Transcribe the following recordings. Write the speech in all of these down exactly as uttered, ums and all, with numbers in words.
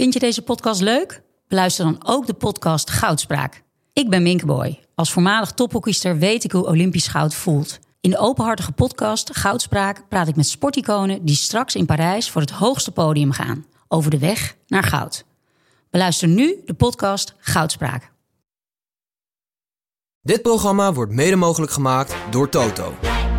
Vind je deze podcast leuk? Beluister dan ook de podcast Goudspraak. Ik ben Minke Boy. Als voormalig tophockeyster weet ik hoe Olympisch goud voelt. In de openhartige podcast Goudspraak praat ik met sporticonen die straks in Parijs voor het hoogste podium gaan. Over de weg naar goud. Beluister nu de podcast Goudspraak. Dit programma wordt mede mogelijk gemaakt door Toto.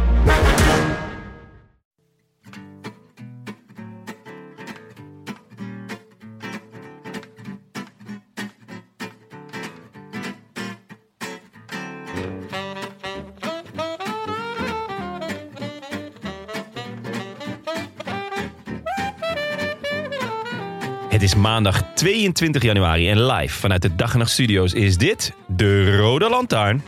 Het is maandag tweeëntwintig januari en live vanuit de Dag en Nacht Studio's is dit de Rode Lantaarn.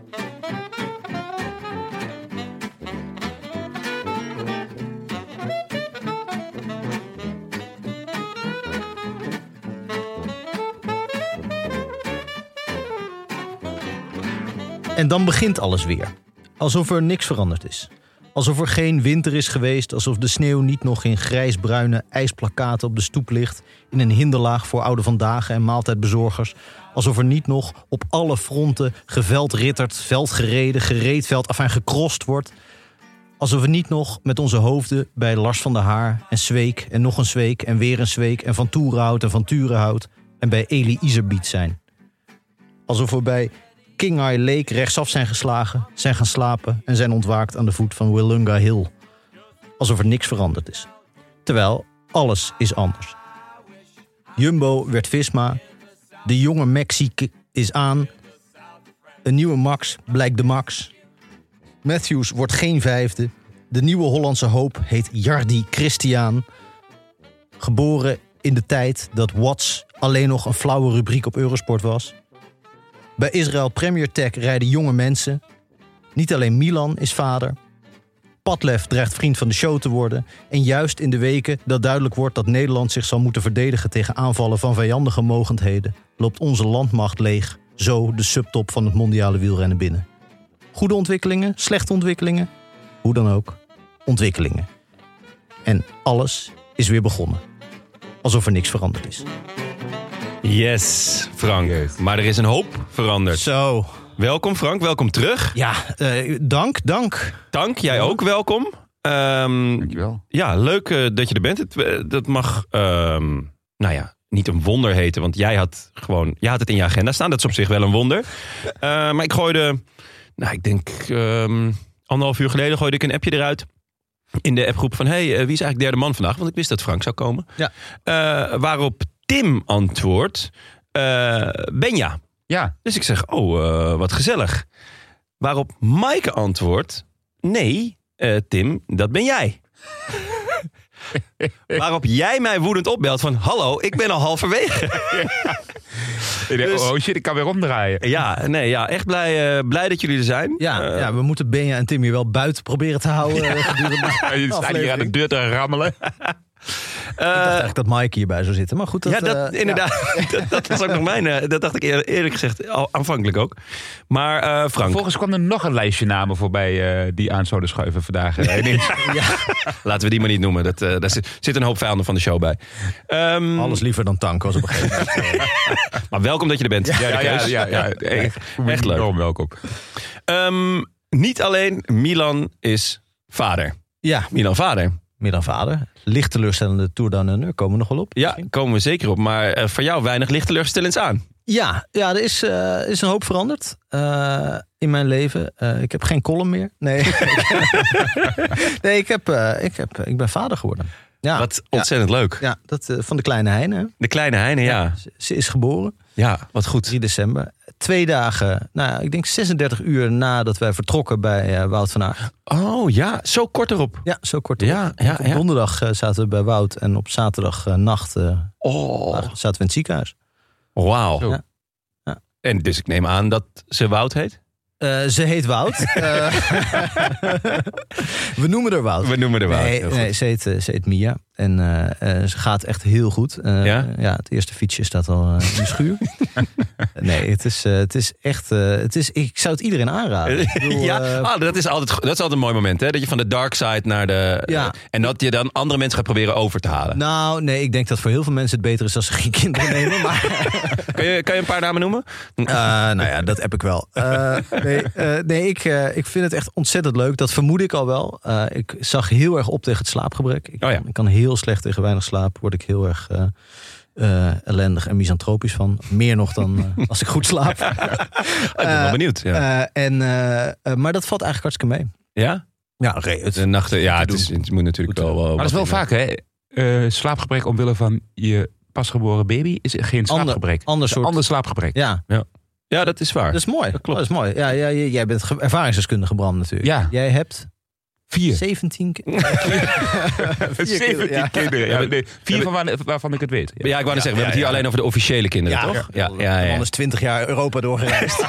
En dan begint alles weer. Alsof er niks veranderd is. Alsof er geen winter is geweest, alsof de sneeuw niet nog in grijsbruine ijsplakkaten op de stoep ligt, in een hinderlaag voor oude vandaag en maaltijdbezorgers. Alsof er niet nog op alle fronten geveldritterd, veldgereden, gereedveld, afijn gekrost wordt. Alsof we niet nog met onze hoofden bij Lars van der Haar en Zweek en nog een Zweek en weer een Zweek en Van Toerenhout en Van Turenhout en bij Elie Iserbiet zijn. Alsof we bij King Eye Lake rechtsaf zijn geslagen, zijn gaan slapen en zijn ontwaakt aan de voet van Willunga Hill. Alsof er niks veranderd is. Terwijl alles is anders. Jumbo werd Visma. De jonge Maxi is aan. Een nieuwe Max blijkt de Max. Matthews wordt geen vijfde. De nieuwe Hollandse hoop heet Jardi Christian. Geboren in de tijd dat Watts alleen nog een flauwe rubriek op Eurosport was. Bij Israël Premier Tech rijden jonge mensen. Niet alleen Milan is vader. Padlef dreigt vriend van de show te worden. En juist in de weken dat duidelijk wordt dat Nederland zich zal moeten verdedigen tegen aanvallen van vijandige mogendheden, loopt onze landmacht leeg. Zo de subtop van het mondiale wielrennen binnen. Goede ontwikkelingen, slechte ontwikkelingen. Hoe dan ook, ontwikkelingen. En alles is weer begonnen. Alsof er niks veranderd is. Yes, Frank. Maar er is een hoop veranderd. Zo. Welkom Frank, welkom terug. Ja, uh, dank, dank. Dank, jij ook welkom. Um, Dankjewel. Ja, leuk uh, dat je er bent. Het, uh, dat mag, um, nou ja, niet een wonder heten. Want jij had gewoon, jij had het in je agenda staan. Dat is op zich wel een wonder. Uh, maar ik gooide, nou ik denk um, anderhalf uur geleden gooide ik een appje eruit. In de appgroep van, hey, uh, wie is eigenlijk derde man vandaag? Want ik wist dat Frank zou komen. Ja. Uh, waarop Tim antwoordt, uh, Benja. Ja. Dus ik zeg, oh, uh, wat gezellig. Waarop Maaike antwoordt, nee, uh, Tim, dat ben jij. Waarop jij mij woedend opbelt van, hallo, ik ben al halverwege. Ja. Dus, oh shit, ik kan weer omdraaien. Ja, nee, ja, echt blij, uh, blij dat jullie er zijn. Ja, uh, ja, we moeten Benja en Tim hier wel buiten proberen te houden. Ja. Uh, Je staat hier aan de deur te rammelen. Uh, ik dacht eigenlijk dat Maaike hierbij zou zitten, maar goed. Dat, ja, dat, uh, inderdaad. Ja. Dat, dat was ook nog mijn. Uh, dat dacht ik eer, eerlijk gezegd al aanvankelijk ook. Maar uh, Frank. Vervolgens kwam er nog een lijstje namen voorbij uh, die aan zouden schuiven vandaag. Uh, ja. Laten we die maar niet noemen. Dat, uh, daar zit, zit een hoop vijanden van de show bij. Um, Alles liever dan tank was op een gegeven moment. Maar welkom dat je er bent. Ja, ja, ja, ja, ja. Echt, echt leuk. Enorm welkom. Um, niet alleen Milan is vader. Ja, Milan vader. Meer dan vader. Licht teleurstellende Tour Down Under. Komen we nog wel op? Ja, komen we zeker op. Maar uh, voor jou weinig licht teleurstellends aan. Ja, ja er is, uh, is een hoop veranderd uh, in mijn leven. Uh, ik heb geen column meer. Nee, nee ik, heb, uh, ik, heb, ik ben vader geworden. Ja, wat ontzettend ja, leuk. Ja, dat, uh, van de kleine Heine. De kleine Heine, ja. ja. Ze, ze is geboren. Ja, wat goed. drie december. Twee dagen, nou, ik denk zesendertig uur nadat wij vertrokken bij uh, Wout van Aert. Oh ja, zo kort erop. Ja, zo kort erop. Ja, ja, op ja. donderdag uh, zaten we bij Wout en op zaterdagnacht uh, oh. zaten we in het ziekenhuis. Wauw. Ja. Ja. En dus ik neem aan dat ze Wout heet? Uh, ze heet Wout. Uh, we noemen haar Wout. We noemen haar Wout. Nee, nee ze, heet, ze heet Mia. En uh, uh, ze gaat echt heel goed. Uh, ja? ja, het eerste fietsje staat al uh, in de schuur. nee, het is, uh, het is echt... Uh, het is, ik zou het iedereen aanraden. Ik bedoel, ja, uh, ah, dat, is altijd, dat is altijd een mooi moment. Hè? Dat je van de dark side naar de... Ja. Uh, en dat je dan andere mensen gaat proberen over te halen. Nou, nee, ik denk dat voor heel veel mensen het beter is als ze geen kinderen nemen. Maar... kan, je, kan je een paar namen noemen? Uh, nou ja, dat heb ik wel. Uh, nee, uh, nee ik, uh, ik vind het echt ontzettend leuk. Dat vermoed ik al wel. Uh, ik zag heel erg op tegen het slaapgebrek. Ik, oh ja. ik kan heel slecht tegen weinig slaap. Word ik heel erg uh, uh, ellendig en misantropisch van. Meer nog dan uh, als ik goed slaap. uh, ik ben wel benieuwd. Ja. Uh, en, uh, uh, maar dat valt eigenlijk hartstikke mee. Ja? Ja, okay, het, de nachten, ja het, is, het moet natuurlijk wel... wel maar dat is wel vaak, hè? Uh, slaapgebrek omwille van je pasgeboren baby is geen slaapgebrek. Ander, ander soort... Ander slaapgebrek. Ja. ja. Ja, dat is waar. Dat is mooi. Dat klopt. Dat is mooi. Ja, ja, jij bent ervaringsdeskundige, Bram, natuurlijk. Ja. Jij hebt... Vier. zeventien kinderen. zeventien ja. kinderen. Ja, nee, vier van waar, waarvan ik het weet. Ja, ja ik wou net ja, zeggen, we ja, hebben het hier ja. alleen over de officiële kinderen, ja, toch? Ja, ja, ja. De man is twintig jaar Europa doorgereisd.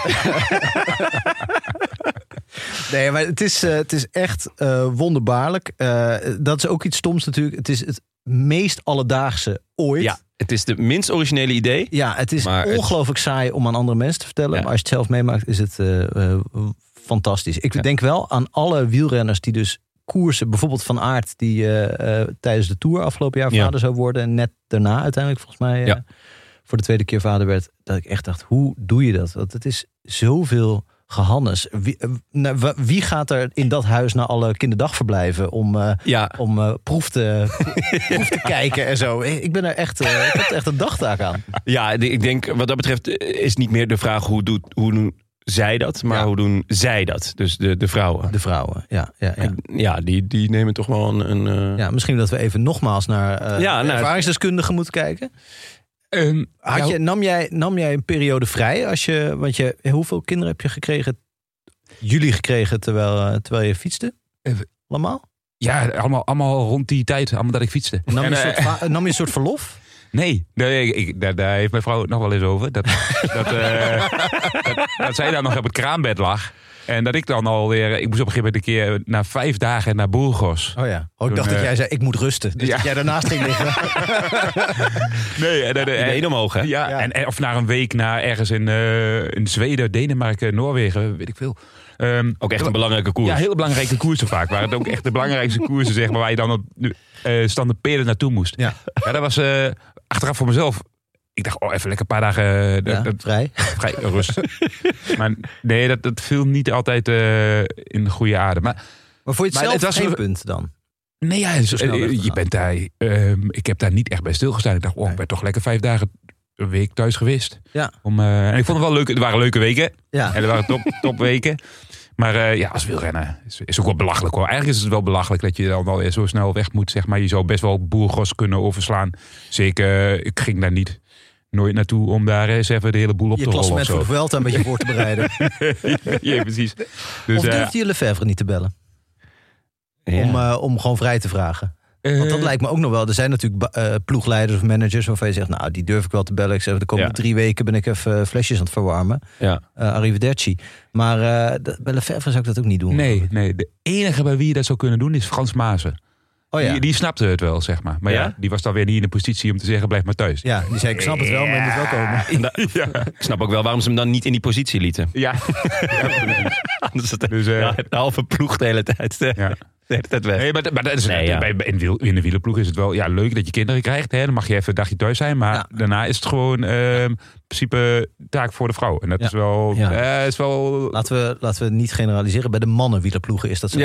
nee, maar het is, uh, het is echt uh, wonderbaarlijk. Uh, dat is ook iets stoms natuurlijk. Het is het meest alledaagse ooit. Ja, het is de minst originele idee. Ja, het is ongelooflijk het... saai om aan andere mensen te vertellen. Ja. Maar als je het zelf meemaakt, is het... Uh, uh, fantastisch. Ik ja. denk wel aan alle wielrenners die dus koersen, bijvoorbeeld Van Aert, die uh, uh, tijdens de Tour afgelopen jaar vader ja. zou worden en net daarna uiteindelijk volgens mij uh, ja. voor de tweede keer vader werd, dat ik echt dacht, hoe doe je dat? Want het is zoveel gehannes. Wie, uh, wie gaat er in dat huis naar alle kinderdagverblijven om, uh, ja. om uh, proef, te, proef te kijken en zo? Ik ben er echt, uh, ik heb er echt een dagtaak aan. Ja, ik denk wat dat betreft is niet meer de vraag hoe doet hoe zij dat, maar ja. hoe doen zij dat? Dus de, de vrouwen. De vrouwen, ja. Ja, ja. En, ja die, die nemen toch wel een... een uh... Ja, misschien dat we even nogmaals naar uh, ja, nou, ervaringsdeskundigen moeten kijken. Um, Had ja, je, nam, jij, nam jij een periode vrij? Als je, want je, hoeveel kinderen heb je gekregen? Jullie gekregen terwijl, terwijl je fietste? Allemaal? Ja, allemaal, allemaal rond die tijd, allemaal dat ik fietste. Nam je, en, een, soort, nam je een soort verlof? Nee, nee ik, daar, daar heeft mijn vrouw het nog wel eens over. Dat, dat, uh, dat, dat zij dan nog op het kraambed lag. En dat ik dan alweer... Ik moest op een gegeven moment een keer na vijf dagen naar Burgos. Oh ja. Oh, ik dacht uh, dat jij zei, ik moet rusten. Dus ja. dat jij daarnaast ging liggen. nee. En, en, de been omhoog, hè? Ja, ja. En, of na een week naar ergens in, uh, in Zweden, Denemarken, Noorwegen, weet ik veel. Um, ook echt een belangrijke koers. Ja, heel belangrijke koersen vaak. Waren het ook echt de belangrijkste koersen, zeg maar, waar je dan op uh, stand peden naartoe moest. Ja, ja dat was uh, achteraf voor mezelf... Ik dacht, oh, even lekker een paar dagen... Uh, ja, dat, vrij. Vrij rust. Maar nee, dat, dat viel niet altijd uh, in goede aarde. Maar, maar voor je het zelf het was geen punt dan? Nee, ja, uh, je bent daar... Uh, ik heb daar niet echt bij stilgestaan. Ik dacht, oh, ik ben toch lekker vijf dagen een week thuis geweest. Ja. Om, uh, en ik vond het wel leuk. Het waren leuke weken. Ja. En er waren top, top weken. Maar uh, ja, als wielrennen is, is ook wel belachelijk hoor. Eigenlijk is het wel belachelijk dat je dan alweer zo snel weg moet. Zeg maar. Je zou best wel Burgos kunnen overslaan. Zeker, uh, ik ging daar niet... nooit naartoe om daar eens even de hele boel op je te rollen. Je klassement voor de Vuelta een beetje voor te bereiden. ja, ja, precies. Dus, of durfde je Lefevre niet te bellen? Ja. Om, uh, om gewoon vrij te vragen? Uh, Want dat lijkt me ook nog wel. Er zijn natuurlijk uh, ploegleiders of managers waarvan je zegt, nou, die durf ik wel te bellen. Ik zeg, de komende ja. drie weken ben ik even flesjes aan het verwarmen. Ja. Uh, arrivederci. Maar uh, bij Lefevre zou ik dat ook niet doen. Nee, nee, de enige bij wie je dat zou kunnen doen is Frans Maassen. Oh ja. die, die snapte het wel, zeg maar. Maar ja? ja, die was dan weer niet in de positie om te zeggen, blijf maar thuis. Ja, die zei, ik snap het wel, maar je moet wel komen. Ja. Ik snap ook wel waarom ze hem dan niet in die positie lieten. Ja. Anders is het dus, uh, ja, de halve ploeg de hele tijd. Uh, ja. De hele tijd weg. Nee, maar, maar dat is, nee, ja. bij, in, wiel, in de wielerploeg is het wel ja, leuk dat je kinderen krijgt. Hè? Dan mag je even een dagje thuis zijn. Maar ja. daarna is het gewoon uh, in principe taak voor de vrouw. En dat ja. is, wel, ja. uh, is wel... Laten we, laten we niet generaliseren. Bij de mannen wielerploegen is dat zo. Ja.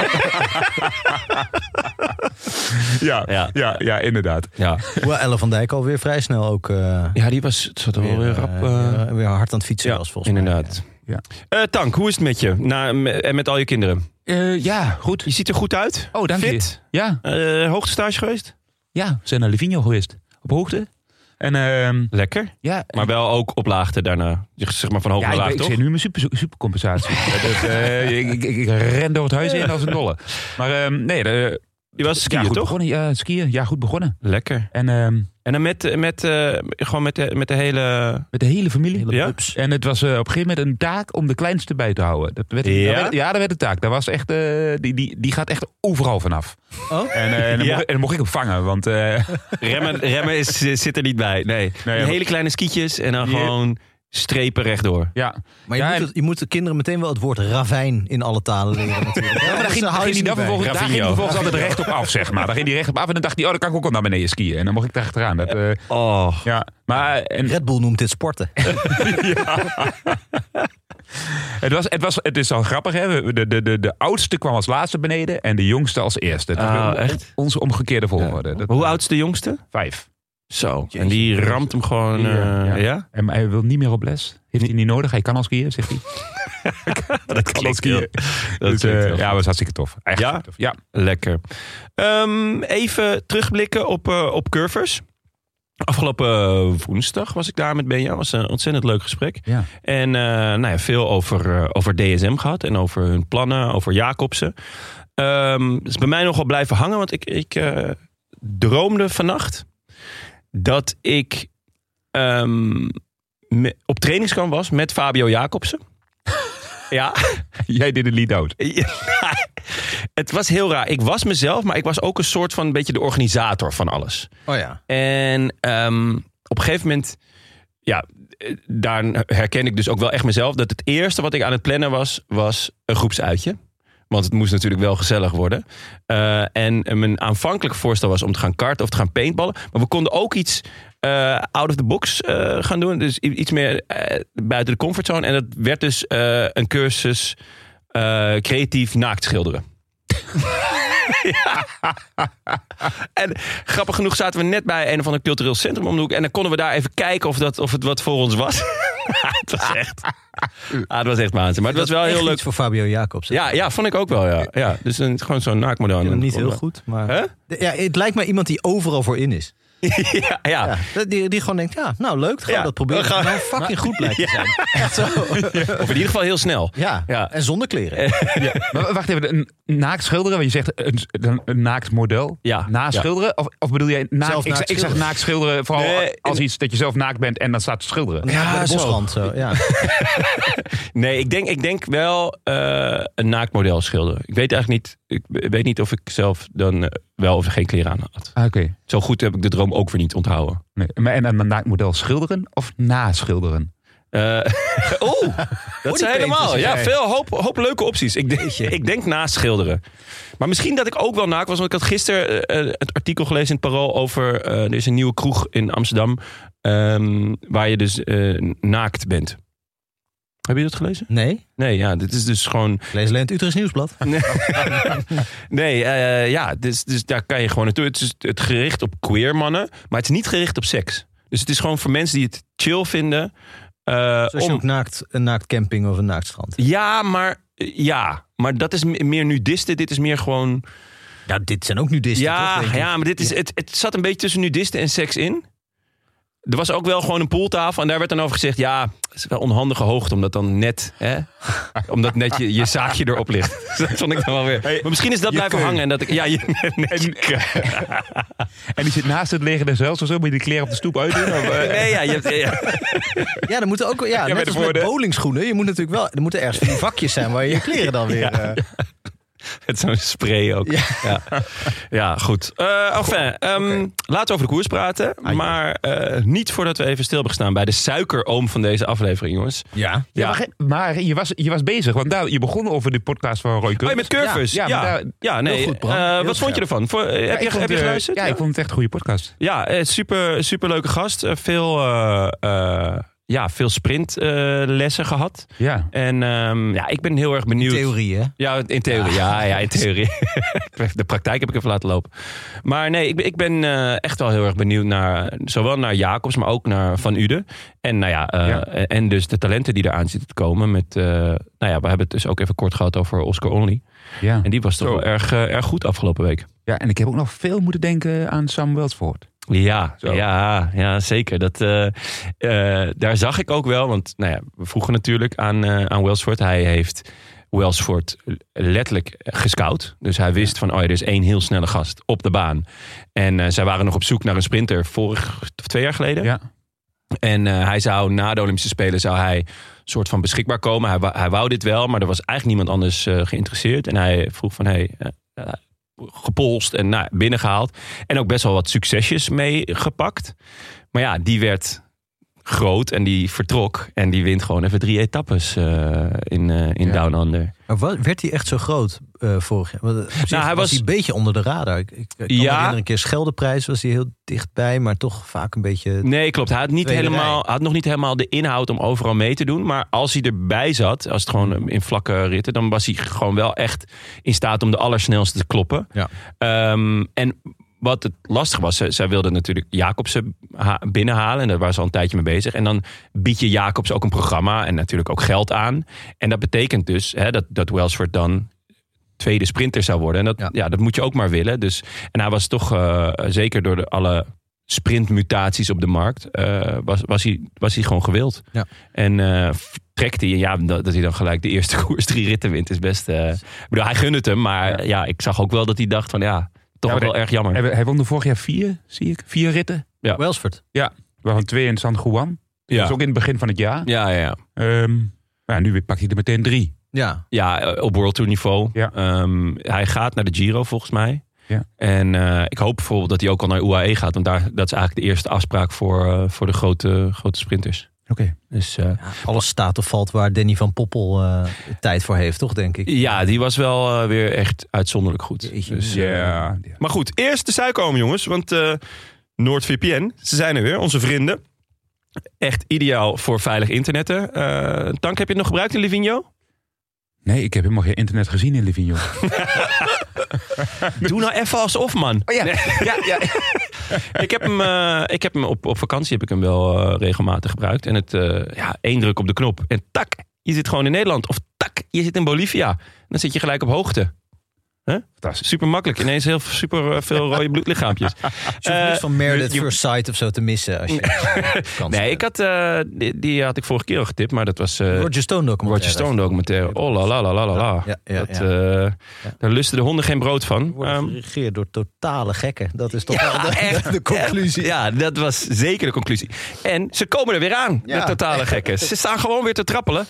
Ja, ja, ja, ja, inderdaad. Ja. Hoewel Elle van Dijk alweer vrij snel ook... Uh, ja, die was zat er wel weer, rap, uh, weer, weer hard aan het fietsen ja, was volgens inderdaad. mij. Ja. Uh, Tank, hoe is het met je? Na, en met al je kinderen? Uh, ja, goed. Je ziet er goed uit. Oh, dank Fit. je. Ja. Uh, hoogtestage geweest? Ja, we zijn naar Livigno geweest. Op hoogte. En, uh, Lekker. Ja, maar wel ook op laagte daarna. Zeg maar van hoog ja, naar laag, ik, toch? Ik zit nu mijn super, supercompensatie. dat, uh, ik, ik, ik ren door het huis in als een dolle. Maar uh, nee... De, Die was skiën, ja, goed toch? Begonnen. Ja, skiën. Ja, goed begonnen. Lekker. En uh, En dan met, met, uh, gewoon met de, met de hele... Met de hele familie. Hele Ja? pups. En het was uh, op een gegeven moment een taak om de kleinste bij te houden. Dat werd, Ja? dat werd, ja, dat werd een taak. Dat was echt, uh, die, die, die gaat echt overal vanaf. Oh? En, uh, en, dan Ja. mocht, en dan mocht ik hem vangen. Want uh, Remmen, remmen is, zit er niet bij. Nee, Nee, Die ja. hele kleine skietjes en dan Ja. gewoon strepen rechtdoor. ja. Maar je, Ja, moet en- het, je moet de kinderen meteen wel het woord ravijn in alle talen leren natuurlijk. Ja, maar daar Dus ging, daar daar hou je ging ze hij dan niet bij. vervolgens, daar ging hij Ravinho. vervolgens altijd recht op af, zeg maar. Daar ging hij recht op af en dan dacht hij, oh, dan kan ik ook wel naar beneden skiën. En dan mocht ik daar achteraan. Dat, uh, Oh. ja. Maar en, Red Bull noemt dit sporten. het, was, het, was, het is al grappig, hè. De, de, de, de oudste kwam als laatste beneden en de jongste als eerste. Dat Ah, was echt? onze omgekeerde volgorde. Dat- Hoe oud is de jongste? Vijf. Zo. En die ramt hem gewoon... Ja, uh, ja. ja? En hij wil niet meer op les. Heeft hij niet nodig. Hij kan al skiën, zegt hij. Dat Kan al skiën. Dat Dus, klinkt uh, heel ja, goed. was hartstikke tof. Echt Ja? hartstikke tof. Ja. Lekker. Um, even terugblikken op, uh, op curvers. Afgelopen woensdag was ik daar met Benja. Was een ontzettend leuk gesprek. Ja. En uh, nou ja, veel over, uh, over D S M gehad. En over hun plannen, over Jacobsen. Um, dat is bij mij nogal blijven hangen. Want ik, ik uh, droomde vannacht dat ik um, me, op trainingskamp was met Fabio Jacobsen. Ja. Jij deed het lead out. Ja, het was heel raar. Ik was mezelf, maar ik was ook een soort van een beetje de organisator van alles. Oh ja. En um, op een gegeven moment, ja, daar herken ik dus ook wel echt mezelf. Dat het eerste wat ik aan het plannen was, was een groepsuitje. Want het moest natuurlijk wel gezellig worden. Uh, en mijn aanvankelijk voorstel was om te gaan karten of te gaan paintballen. Maar we konden ook iets uh, out of the box uh, gaan doen. Dus iets meer uh, buiten de comfortzone. En dat werd dus uh, een cursus uh, creatief naakt schilderen. Ja. En grappig genoeg zaten we net bij een of ander cultureel centrum om de hoek. En dan konden we daar even kijken of, dat, of het wat voor ons was. Het was echt... Ah, het was echt waanzin. Maar het was wel heel leuk. Iets voor Fabio Jacobs. Ja, ja, vond ik ook wel, ja. ja dus een, gewoon zo'n naakmodel. Ik ken hem niet heel goed, maar... Huh? Ja, het lijkt me iemand die overal voor in is. ja, ja. Ja, die, die gewoon denkt, ja, nou leuk, gaan we Ja. dat proberen. We gaan- Nou, fucking goed blijkt te zijn. Echt zo. Of in ieder geval heel snel. Ja, Ja. en zonder kleren. Ja. Maar wacht even, een naakt schilderen? Want je zegt een, een, een naakt model. Ja. Naakt Ja. schilderen? Of, of bedoel jij naakt? Zelf Ik, naakt zeg- ik zeg schilderen. naakt schilderen vooral Nee, als in- iets dat je zelf naakt bent en dan staat te schilderen. Ja, Bij de zo. bosrand, zo. Ja. Nee, ik denk, ik denk wel uh, een naaktmodel schilderen. Ik weet eigenlijk niet, ik weet niet of ik zelf dan uh, wel of geen kleren aan had. Ah, Oké. Okay. Zo goed heb ik de droom ook weer niet onthouden. Nee. Maar en een naakt model schilderen of naschilderen? Uh, Oeh, dat zijn helemaal. Ja, veel hoop, hoop leuke opties. Ik denk, ik denk naast schilderen. Maar misschien dat ik ook wel naakt was. Want ik had gisteren uh, het artikel gelezen in het Parool over... Uh, er is een nieuwe kroeg in Amsterdam... Um, waar je dus uh, naakt bent. Heb je dat gelezen? Nee, Nee, ja, dit is dus gewoon... ik lees alleen het Utrechts Nieuwsblad. Nee, nee uh, ja, dus, dus daar kan je gewoon naartoe. Het is het gericht op queer mannen, maar het is niet gericht op seks. Dus het is gewoon voor mensen die het chill vinden... Uh, Zoals je om... ook naakt, een naakt camping of een naakt strand. Ja, maar ja, maar dat is meer nudisten. Dit is meer gewoon. Ja, dit zijn ook nudisten. Ja, toch, denk ik? ja, maar dit is het. Het zat een beetje tussen nudisten en seks in. Er was ook wel gewoon een pooltafel en daar werd dan over gezegd: ja, het is wel onhandige hoogte, omdat dan net, hè, omdat net je, je zaakje erop ligt. Dat vond ik dan wel weer. Maar misschien is dat blijven keun. hangen en dat ik, ja, je, net je keun. En die zit naast het liggen zelfs of zo? Moet je die kleren op de stoep uitdoen? Of, uh... Nee, ja, je hebt, ja. Ja, er moeten ook, ja, bij net de als met woorden. bowlingschoenen. Je moet natuurlijk wel, er moeten ergens van die vakjes zijn waar je je kleren dan weer... Ja. Uh, Met zo'n spray ook. Ja, Ja. ja. ja goed. Uh, enfin, um, Okay. laten we over de koers praten. Ah, ja. Maar uh, niet voordat we even stil hebben gestaan bij de suikeroom van deze aflevering, jongens. ja. Ja, Ja. maar, maar je, was, je was bezig, want daar, je begon over de podcast van Roy Oh, Curvers. met Curvers. Ja, Ja, ja, maar daar- ja, nee. heel goed, Bram. Uh, Heel wat vond je ervan? Voor, uh, heb, ik je, vond, heb je eh, geluisterd? Ja, ik vond het echt een goede podcast. Ja, eh, super, super leuke gast. Uh, veel, uh, uh, ja, veel sprintlessen uh, gehad. Ja. En um, ja, ik ben heel erg benieuwd. Theorie, hè? Ja, in theorie. Ja, ja in theorie. De praktijk heb ik even laten lopen. Maar nee, ik ben, ik ben uh, echt wel heel erg benieuwd naar... zowel naar Jacobs, maar ook naar Van Uden. En, nou ja, uh, Ja. en dus de talenten die eraan zitten te komen. Met, uh, nou ja, we hebben het dus ook even kort gehad over Oscar Only. Ja. En die was toch Zo. wel erg, uh, erg goed afgelopen week. ja, en ik heb ook nog veel moeten denken aan Sam Welsford. Ja, Zo. ja, ja, zeker. Dat, uh, uh, daar zag ik ook wel. Want nou ja, we vroegen natuurlijk aan, uh, aan Welsford. Hij heeft Welsford letterlijk gescout. Dus hij wist van, oh ja, er is één heel snelle gast op de baan. En uh, zij waren nog op zoek naar een sprinter vorig of twee jaar geleden. Ja. En uh, hij zou na de Olympische Spelen zou hij soort van beschikbaar komen. Hij, hij wou dit wel, maar er was eigenlijk niemand anders uh, geïnteresseerd. En hij vroeg van, hey, uh, uh, gepolst en nou, binnengehaald. En ook best wel wat succesjes meegepakt. Maar ja, die werd groot en die vertrok. En die wint gewoon even drie etappes uh, in, uh, in ja. Down Under. Maar wat, werd hij echt zo groot uh, vorig jaar? Want, op zich nou, hij was, was hij een beetje onder de radar. Ik, ik, ik kan ja. me herinneren, een keer Scheldeprijs was hij heel dichtbij, maar toch vaak een beetje... Nee, klopt. Hij had, niet helemaal, had nog niet helemaal de inhoud om overal mee te doen. Maar als hij erbij zat, als het gewoon in vlakke ritten, dan was hij gewoon wel echt in staat om de allersnelste te kloppen. Ja. Um, en wat het lastig was, zij wilden natuurlijk Jacobsen binnenhalen. En daar waren ze al een tijdje mee bezig. En dan bied je Jacobs ook een programma en natuurlijk ook geld aan. En dat betekent dus hè, dat, dat Welsford dan tweede sprinter zou worden. En dat, ja. Ja, dat moet je ook maar willen. Dus, en hij was toch, uh, zeker door de, alle sprintmutaties op de markt, uh, was, was, hij, was hij gewoon gewild. Ja. En uh, trekt hij. En ja, dat, dat hij dan gelijk de eerste koers drie ritten wint is best... Uh, ik bedoel, hij gunde het hem. Maar ja. ja, ik zag ook wel dat hij dacht van ja... Toch ja, wel de, erg jammer. Hij, hij won er vorig jaar vier, zie ik. Vier ritten. Ja. Welsford. Ja, waarvan twee in San Juan. Ja. Dat was ook in het begin van het jaar. Ja, ja, ja. Um, ja nu pakt hij er meteen drie. Ja, ja op World Tour niveau. Ja. Um, hij gaat naar de Giro volgens mij. Ja. En uh, ik hoop bijvoorbeeld dat hij ook al naar U A E gaat. Want daar, dat is eigenlijk de eerste afspraak voor, uh, voor de grote, grote sprinters. Oké. Okay. Dus, uh, ja, alles staat of valt waar Danny van Poppel uh, tijd voor heeft, toch, denk ik? Ja, die was wel uh, weer echt uitzonderlijk goed. Jeetje, dus, uh, ja. Maar goed, eerst de suikerboom, jongens. Want uh, NordVPN, ze zijn er weer, onze vrienden. Echt ideaal voor veilig internetten. Uh, Tank, heb je het nog gebruikt in Livigno? Nee, ik heb helemaal geen internet gezien in Livigno. Doe nou even alsof, man. Oh ja. Nee. ja, ja. ik heb hem, uh, ik heb hem op, op vakantie heb ik hem wel uh, regelmatig gebruikt. En het, uh, ja, één druk op de knop. En tak, je zit gewoon in Nederland. Of tak, je zit in Bolivia. Dan zit je gelijk op hoogte. Huh? Super makkelijk. Ineens heel super veel rode bloedlichaampjes. Je hoeft uh, niks van Meredith First Sight of zo te missen. Als je nee, ik had, uh, die, die had ik vorige keer al getipt, maar dat was... Uh, Roger Stone documentaire. Roger Stone documentaire. Oh la la la la la. Ja, ja, dat, ja. Uh, ja. Daar lusten de honden geen brood van. Wordt um, geregeerd door totale gekken. Dat is toch ja, wel de, echt, de conclusie. Ja, dat was zeker de conclusie. En ze komen er weer aan, ja. de totale gekken. Ze staan gewoon weer te trappelen.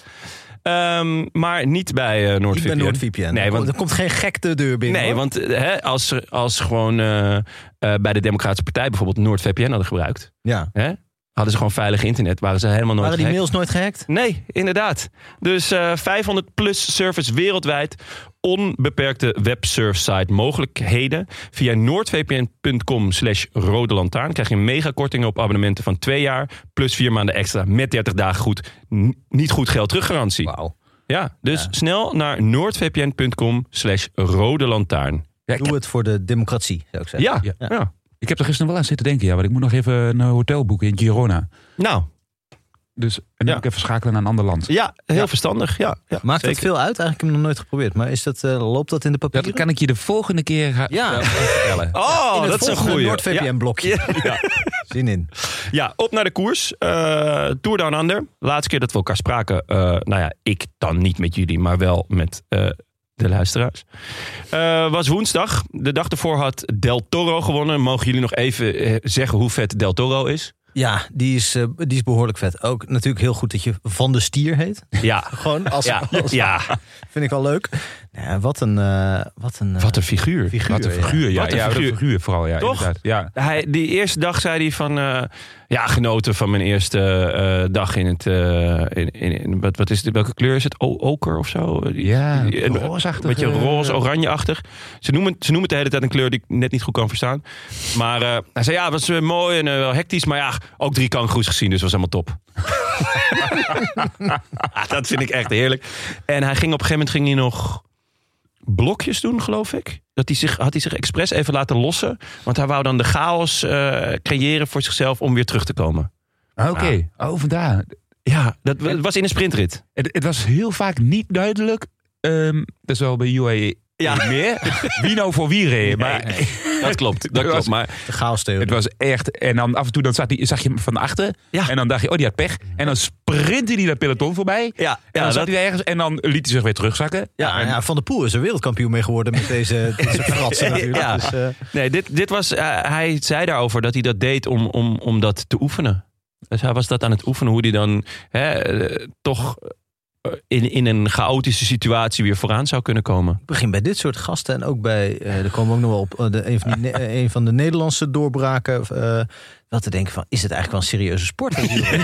Um, maar niet bij uh, NordVPN. Niet bij NordVPN. Nee, want, er komt geen gek de deur binnen. Nee, hoor. want hè, als, als gewoon uh, uh, bij de Democratische Partij bijvoorbeeld NordVPN hadden gebruikt. Ja. Hè, hadden ze gewoon veilig internet. Waren ze helemaal nooit Waren die gehackt. mails nooit gehackt? Nee, inderdaad. Dus uh, vijfhonderd plus servers wereldwijd. Onbeperkte websurfsite mogelijkheden. Via noordvpn.com slash rode lantaarn krijg je een megakorting op abonnementen van twee jaar. Plus vier maanden extra met dertig dagen goed. N- niet goed geld teruggarantie. Wauw. Ja, dus Ja. snel naar noordvpn.com slash rode lantaarn. Ja, Doe heb, het voor de democratie, zou ik zeggen. Ja, ja. Ja. ja. ik heb er gisteren wel aan zitten denken. Ja, want ik moet nog even een hotel boeken in Girona. Nou, Dus en dan Ja. moet ik even schakelen naar een ander land. ja, heel Ja. verstandig. Ja, ja, Maakt zeker. dat veel uit? Eigenlijk heb ik hem nog nooit geprobeerd. Maar is dat, uh, loopt dat in de papieren? Dat kan ik je de volgende keer gaan Ja. uh, vertellen. Oh, in het dat is een volgende goeie. NordVPN-blokje. Ja. Ja. Zin in. Ja, op naar de koers. Uh, Tour Down Under. Laatste keer dat we elkaar spraken. Uh, nou ja, ik dan niet met jullie, maar wel met uh, de luisteraars. Uh, was woensdag. De dag ervoor had Del Toro gewonnen. Mogen jullie nog even uh, zeggen hoe vet Del Toro is? Ja, die is, uh, die is behoorlijk vet. Ook natuurlijk heel goed dat je Van de Stier heet. Ja. Gewoon als, Ja, als ja. vind ik wel leuk. Nou, wat een uh, wat een, uh, Wat een figuur. figuur. Wat een figuur, ja. Wat een ja, figuur. Wat een figuur vooral, ja. Toch? Inderdaad. Ja. Hij, die eerste dag zei hij van... Uh, ja, genoten van mijn eerste uh, dag in het... Uh, in, in, in, wat, wat is het, welke kleur is het? O, oker of zo? Ja, Een roosachtig, beetje uh, roze, oranje-achtig. Ze noemen, ze noemen het de hele tijd een kleur die ik net niet goed kan verstaan. Maar uh, hij zei, ja, het was uh, mooi en uh, wel hectisch. Maar ja, ook drie kangoeroes gezien, dus was helemaal top. Dat vind ik echt heerlijk. En hij ging op een gegeven moment ging hij nog... blokjes doen, geloof ik. Dat hij zich, had hij zich expres even laten lossen. Want hij wou dan de chaos uh, creëren voor zichzelf om weer terug te komen. Oké, okay. oh vandaar. Ja, dat was in een sprintrit. Het, het was heel vaak niet duidelijk. Um, dat is wel bij U A E Ja. niet meer. Wie nou voor wie reed. Maar Nee, dat klopt, dat klopt. Maar De chaostheorie. het was echt... En dan af en toe dan zat die, zag je hem van achter. Ja. En dan dacht je, oh, die had pech. En dan sprintte hij dat peloton voorbij. ja, En ja, dan zat dat, hij ergens. En dan liet hij zich weer terugzakken. Ja, en ja, Van der Poel is er wereldkampioen mee geworden met deze dit soort fratsen natuurlijk. Ja. Dus, uh, nee, dit, dit was, uh, hij zei daarover dat hij dat deed om, om, om dat te oefenen. Dus hij was dat aan het oefenen, hoe hij dan hè, uh, toch uh, in, in een chaotische situatie weer vooraan zou kunnen komen. ik begin bij dit soort gasten en ook bij, uh, er komen ook nog wel op uh, de, een, van die, ne- een van de Nederlandse doorbraken, uh, wel te denken van, is het eigenlijk wel een serieuze sport?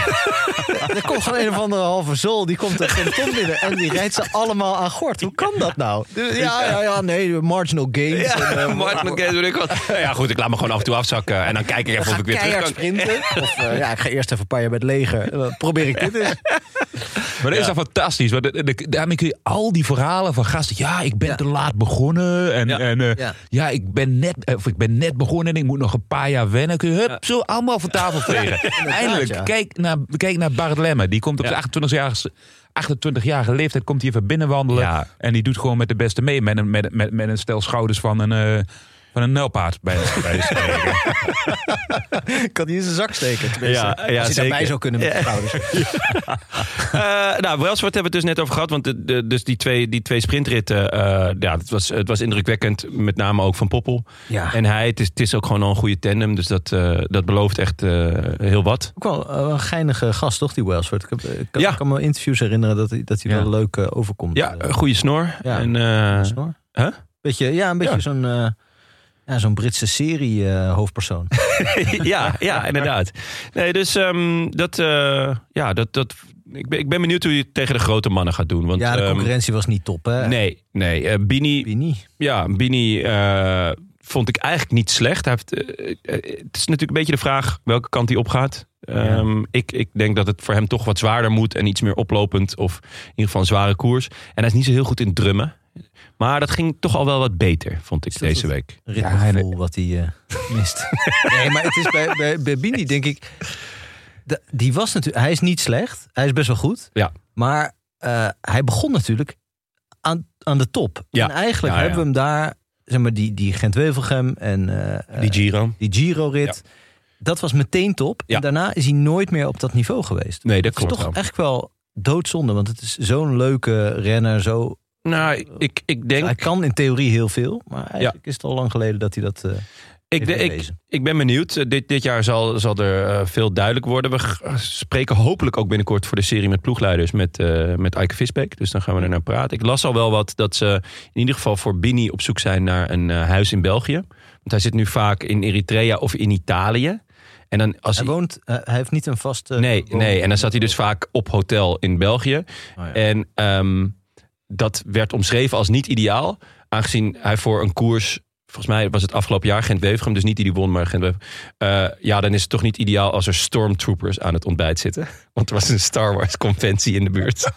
Er komt gewoon een of andere halve zool, die komt er peloton binnen en die rijdt ze allemaal aan gort. Hoe kan dat nou? Ja, ja, ja, nee, marginal gains. Ja, en, uh, Martin Gaines, weet ik wat. Ja goed, ik laat me gewoon af en toe afzakken en dan kijk ik even of ik weer terug keihard kan. sprinten. Of uh, ja, ik ga eerst even een paar jaar bij het leger. En dan probeer ik dit eens. Maar dat is dan fantastisch. Want de- de- daarmee kun je al die verhalen van gasten. Ja, ik ben Ja. te laat begonnen. En Ja. ja, en, uh, Ja. ja ik, ben net, of ik ben net begonnen en ik moet nog een paar jaar wennen. Kun je hup, zo allemaal van tafel vegen. Eindelijk, ja. kijk, naar, kijk naar Bart Lemme. Die komt op Ja. zijn achtentwintigjarige achtentwintigjarige leeftijd komt hij even binnenwandelen. Ja. En die doet gewoon met de beste mee. Met een, met, met, met een stel schouders van een... Uh, van een nijlpaard bij de spreken. Kan die in zijn zak steken. tenminste. Ja, ja, Als hij zeker. daarbij zou kunnen met de schouders. Uh, nou, Welsford hebben we het dus net over gehad. Want de, de, dus die twee, die twee sprintritten, uh, ja, het was, het was indrukwekkend. Met name ook van Poppel. Ja. En hij, het is, het is ook gewoon al een goede tandem. Dus dat, uh, dat belooft echt uh, heel wat. Ook wel uh, een geinige gast, toch, die Welsford? Ik, heb, ik, kan, Ja. ik kan me interviews herinneren dat hij, dat hij Ja. wel leuk uh, overkomt. Ja, Uh, een goede snor. Ja. En, uh, snor. Huh? Beetje, ja, een beetje Ja. zo'n, uh, ja, zo'n Britse serie uh, hoofdpersoon. ja, ja, inderdaad. Nee, dus um, dat, uh, ja, dat, dat, ik, ben, ik ben benieuwd hoe je het tegen de grote mannen gaat doen. Want, Ja, de um, concurrentie was niet top, hè? Nee, nee. Uh, Bini, Bini. ja, Bini uh, vond ik eigenlijk niet slecht. Hij heeft, uh, uh, het is natuurlijk een beetje de vraag welke kant hij opgaat. Um, ik, ik denk dat het voor hem toch wat zwaarder moet en iets meer oplopend of in ieder geval een zware koers. En hij is niet zo heel goed in drummen. Maar dat ging toch al wel wat beter, vond ik Is dat deze het? week. Ritmegevoel wat hij uh, mist. Nee, maar het is bij, bij, bij Bini, denk ik... De, die was natuurlijk... Hij is niet slecht. Hij is best wel goed. Ja. Maar uh, hij begon natuurlijk aan, aan de top. Ja. En eigenlijk Ja, ja. hebben we hem daar... Zeg maar, die, die Gent-Wevelgem en uh, Die Giro. die Giro-rit... Dat was meteen top. Ja. En daarna is hij nooit meer op dat niveau geweest. Nee, dat Het is klopt toch wel. echt wel doodzonde. Want het is zo'n leuke renner. Zo, Nou, ik, ik denk... hij kan in theorie heel veel. Maar eigenlijk is het al lang geleden dat hij dat... Uh, Ik, de, ik, ik ben benieuwd. Uh, Dit, dit jaar zal, zal er uh, veel duidelijk worden. We g- spreken hopelijk ook binnenkort voor de serie met ploegleiders met, uh, met Eike Visbeek. Dus dan gaan we er naar praten. Ik las al wel wat dat ze in ieder geval voor Bini op zoek zijn naar een uh, huis in België. Want hij zit nu vaak in Eritrea of in Italië. En dan als hij, hij, woont, uh, hij heeft niet een vaste... nee, woon- nee, en dan zat hij dus vaak op hotel in België. Oh, ja. En um, dat werd omschreven als niet ideaal. Aangezien hij voor een koers... Volgens mij was het afgelopen jaar Gent-Wevelgem, dus niet die die won, maar Gent-Wevelgem. Uh, ja, dan is het toch niet ideaal als er stormtroopers aan het ontbijt zitten. Want er was een Star Wars conventie in de buurt.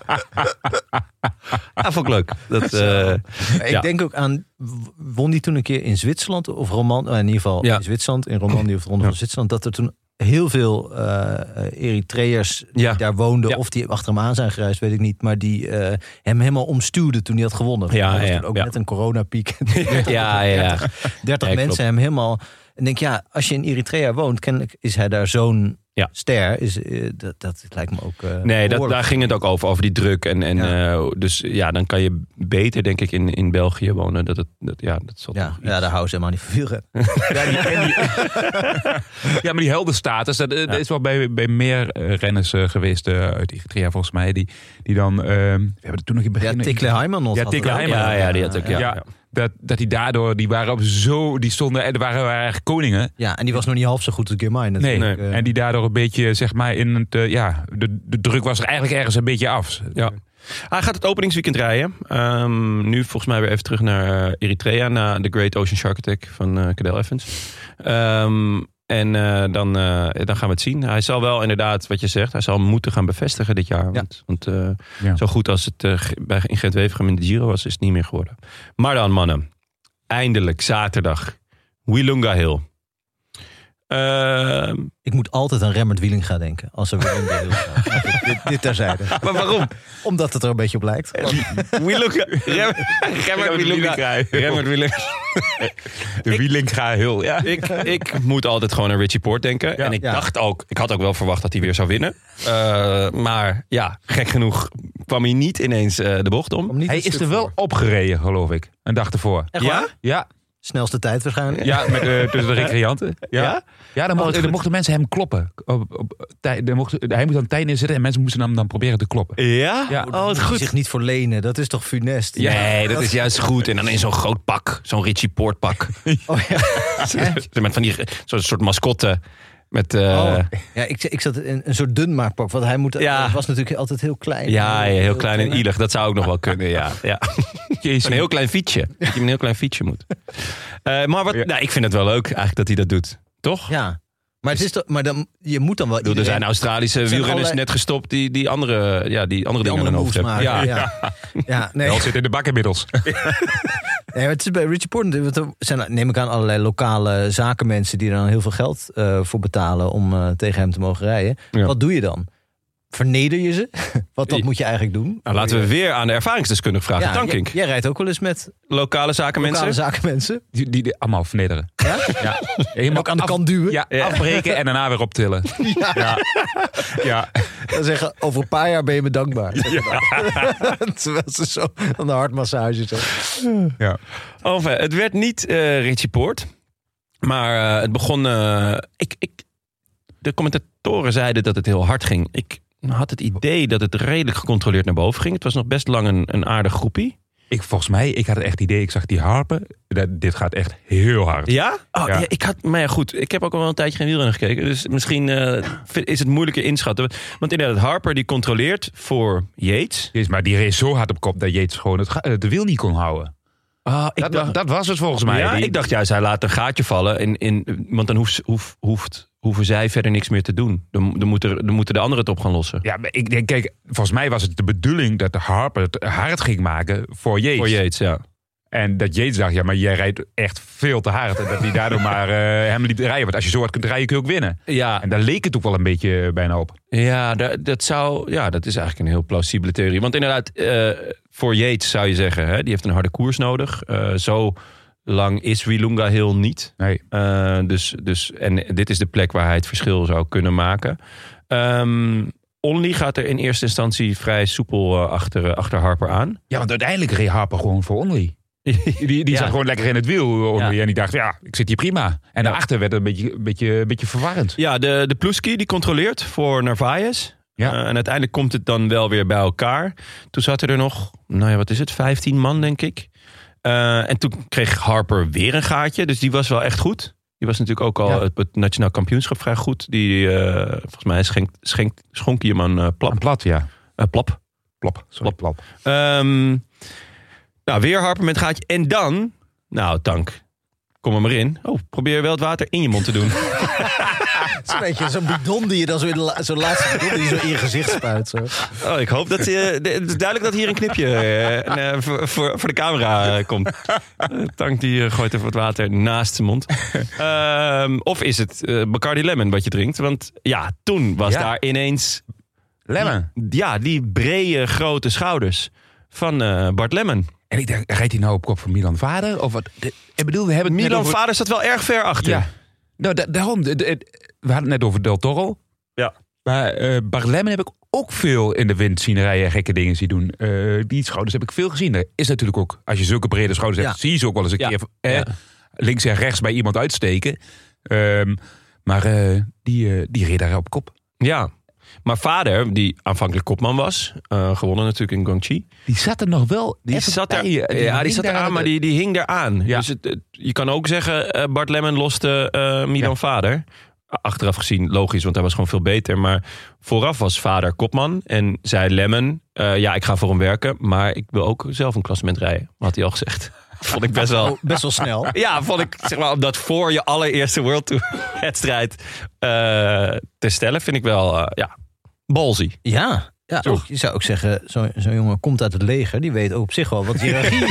Ja, vond ik leuk. Dat, uh, Ik ja. denk ook aan... Won die toen een keer in Zwitserland? Of Roman, in ieder geval Ja. in Zwitserland. In Romandie of de Ronde Ja. van Zwitserland. Dat er toen heel veel uh, Eritreërs die Ja. daar woonden... Ja. of die achter hem aan zijn gereisd, weet ik niet. Maar die uh, hem helemaal omstuwden toen hij had gewonnen. Ja, Dat was ja, toen ook ja. net een coronapiek. ja, ja, ja. dertig Ja, mensen klopt. hem helemaal... En denk, ja, als je in Eritrea woont... kennelijk is hij daar zo'n Ja. ster. Is, uh, dat, dat lijkt me ook... Uh, Nee, dat, behoorlijk. daar ging het ook over, over die druk. En, en, Ja. uh, dus ja, dan kan je beter, denk ik, in, in België wonen. Dat het, dat, ja, dat zal Ja, toch ja, daar houden ze helemaal niet van veel. Ja, die, en die, ja, maar die heldenstatus, dat, dat is wel bij, bij meer uh, renners uh, geweest uh, uit Eritrea volgens mij. Die, die dan, uh, we hebben er toen nog in het begin... Ja, Tikle Heimanov. Ja, had Tikle dat ook. Heimanov. Ja, ja, die had ook, ja. Ja, ja. Dat, dat die daardoor, die waren op zo, die stonden, en er waren, waren eigenlijk koningen. Ja, en die was nog niet half zo goed als Girmay Nee, natuurlijk. nee. Eh, en die daardoor een beetje, zeg maar, in het, uh, ja, de, de druk was er eigenlijk ergens een beetje af. Ja. Hij gaat het openingsweekend rijden. Um, nu volgens mij weer even terug naar uh, Eritrea. Na de Great Ocean Shark Attack van uh, Cadel Evans. Um, en uh, dan, uh, dan gaan we het zien. Hij zal wel inderdaad, wat je zegt, hij zal moeten gaan bevestigen dit jaar. Ja. Want, want uh, Ja. zo goed als het uh, bij in Gent-Wevelgem in de Giro was, is het niet meer geworden. Maar dan, mannen. Eindelijk, zaterdag. Willunga Hill. Uh, Ik moet altijd aan Remmert Wielinga denken. Als er weer in de heel gaat. dit, dit, dit terzijde. maar waarom? Omdat het er een beetje op lijkt. Wielinga. Remmert Wielinga. Remmert Wielinga. De Wielinga heel, ja. Ik, ik moet altijd gewoon aan Richie Porte denken. Ja. En ik Ja. dacht ook, ik had ook wel verwacht dat hij weer zou winnen. Uh, maar ja, gek genoeg kwam hij niet ineens uh, de bocht om. Om niet Hij een is stuk er wel voor. opgereden, geloof ik. Een dag ervoor. Echt Ja? waar? Ja, Snelste tijd waarschijnlijk. ja met, uh, tussen de recreanten. Ja, Ja? ja dan, Oh, mochten, goed. dan mochten mensen hem kloppen. Op, op, tij, dan mochten, hij moest dan tijd neerzetten en mensen moesten hem dan proberen te kloppen. Ja? Ja. Oh, wat Moet goed. zich niet voor lenen. Dat is toch funest? Nee, dat is juist goed. En dan in zo'n groot pak. Zo'n Richie Porte pak. Oh, ja. Met van die, zo'n soort mascotte. Met, uh, Oh. Ja, ik, ik zat in een soort dunmaakpak. Want hij moet, Ja. het was natuurlijk altijd heel klein. ja, heel klein en ielig. Dat zou ook nog wel kunnen, ja. ja. Jezus. Een heel klein fietsje. Dat je een heel klein fietsje moet. Uh, maar wat, Ja. nou, ik vind het wel leuk eigenlijk dat hij dat doet. Toch? Ja. Maar, het is toch, maar dan, je moet dan wel Ik bedoel, er zijn iedereen- Australische zijn wielrenners allerlei- net gestopt die, die andere, ja, die andere die dingen aan andere hun moves hoofd hebben. maken. Ja. Ja. Ja, nee. Wel zit in de bak inmiddels. Nee, maar het is bij Richie Porte, want er zijn, neem ik aan, allerlei lokale zakenmensen die er dan heel veel geld uh, voor betalen om uh, tegen hem te mogen rijden. Ja. Wat doe je dan? Verneder je ze? Want dat Ja. moet je eigenlijk doen. Nou, laten we weer aan de ervaringsdeskundige vragen. Ja, Tankink, jij, jij rijdt ook wel eens met lokale zakenmensen. lokale zakenmensen. Die, die, die allemaal vernederen. Ja? Ja. En ook aan de kant duwen. Ja, Ja. afbreken en daarna weer optillen. Ja. Ja. Ja. Dan zeggen, over een paar jaar ben je me dankbaar. Terwijl ze zo aan de hartmassage zijn. Ja. Enfin, het werd niet uh, Richie Porte. Maar uh, het begon... Uh, ik, ik, de commentatoren zeiden dat het heel hard ging. Ik had het idee dat het redelijk gecontroleerd naar boven ging. Het was nog best lang een, een aardig groepie. Ik, volgens mij, ik had het echt idee, ik zag die harpen. Dat, dit gaat echt heel hard. Ja? Oh, Ja. ja, ik had, maar ja, goed. Ik heb ook al wel een tijdje geen wielrennen gekeken. Dus misschien uh, is het moeilijker inschatten. Want inderdaad, Harper die controleert voor Yates. Jezus, maar die reed zo hard op kop dat Yates gewoon het, ga- de wiel niet kon houden. Ah, ik Dat, dacht, dat was het volgens mij. ja, Die- ik dacht juist, hij laat een gaatje vallen. In, in, want dan hoeft, hoeft, hoeft, hoeven zij verder niks meer te doen. Dan, dan, moeten, dan moeten de anderen het op gaan lossen. Ja, maar ik denk, kijk, volgens mij was het de bedoeling dat de Harper het hard ging maken voor Yates. Voor Yates, ja. En dat Yates dacht, ja, maar jij rijdt echt veel te hard. En dat hij daardoor maar uh, hem liep te rijden. Want als je zo hard kunt rijden, kun je ook winnen. Ja, En daar leek het ook wel een beetje bijna op. ja, dat, dat zou, ja, dat is eigenlijk een heel plausibele theorie. Want inderdaad, uh, voor Yates zou je zeggen, hè, die heeft een harde koers nodig. Uh, zo lang is Wilunga Hill niet. Nee. Uh, dus, dus, en dit is de plek waar hij het verschil zou kunnen maken. Um, Only gaat er in eerste instantie vrij soepel uh, achter, achter Harper aan. Ja, want uiteindelijk reed Harper gewoon voor Only. Die, die Ja. zat gewoon lekker in het wiel. Only, Ja. En die dacht, ja, ik zit hier prima. En Ja. daarachter werd het een beetje, een beetje, een beetje verwarrend. Ja, de, de Ploeski die controleert voor Narvaez. Ja. Uh, en uiteindelijk komt het dan wel weer bij elkaar. Toen zaten er nog, nou ja, wat is het, vijftien man denk ik. Uh, en toen kreeg Harper weer een gaatje. Dus die was wel echt goed. Die was natuurlijk ook al Ja. het, het nationaal kampioenschap vrij goed. Die, uh, volgens mij schenkt, schenkt, schonk hij hem aan uh, Plap. En plat, ja. Uh, plap. Plop, sorry, plop. Um, nou, weer Harper met gaatje. En dan, nou Tank, kom er maar in. Oh, probeer wel het water in je mond te doen. Het is een beetje zo'n bidon die je dan zo in de la- zo'n laatste bidon die je zo in je gezicht spuit. Zo. Oh, ik hoop dat... Uh, het is duidelijk dat hier een knipje uh, uh, voor, voor, voor de camera uh, komt. Uh, Tank die uh, gooit even wat water naast zijn mond. Um, of is het uh, Bacardi Lemon wat je drinkt? Want ja, toen was Ja. daar ineens... Lemon. Ja, die brede grote schouders van uh, Bart Lemon. En ik dacht, rijdt hij nou op kop van Milan Vader? Of wat? De- ik bedoel, we hebben het net Milan over... Vader staat wel erg ver achter. Ja. Nou, da- daarom. De- de- we hadden het net over Del Toro. Ja. Maar uh, Bart Lemon heb ik ook veel in de wind zien rijden en gekke dingen zien doen. Uh, die schouders heb ik veel gezien. Er is natuurlijk ook, als je zulke brede schouders hebt, Ja. zie je ze ook wel eens een Ja. keer eh, Ja. links en rechts bij iemand uitsteken. Um, maar uh, die, uh, die reed daar op kop. Ja. Maar Vader, die aanvankelijk kopman was, uh, gewonnen natuurlijk in Guangxi. Die zat er nog wel. Die even zat er, bij je. ja, die hing zat er daar aan, maar die, die hing er aan. Ja. Dus het, het- je kan ook zeggen, uh, Bart Lemon loste uh, Milan Ja. Vader. Achteraf gezien logisch, want hij was gewoon veel beter. Maar vooraf was Vader kopman en zei Lemon, uh, ja, ik ga voor hem werken, maar ik wil ook zelf een klassement rijden. Had hij al gezegd. Vond ik best wel... Oh, best wel snel. Ja, vond ik, zeg maar, om dat voor je allereerste World Tour wedstrijd uh, te stellen, vind ik wel, uh, ja, ballsy. Ja, Ja, ook, je zou ook zeggen, zo'n zo jongen komt uit het leger. Die weet ook op zich wel wat hiërarchie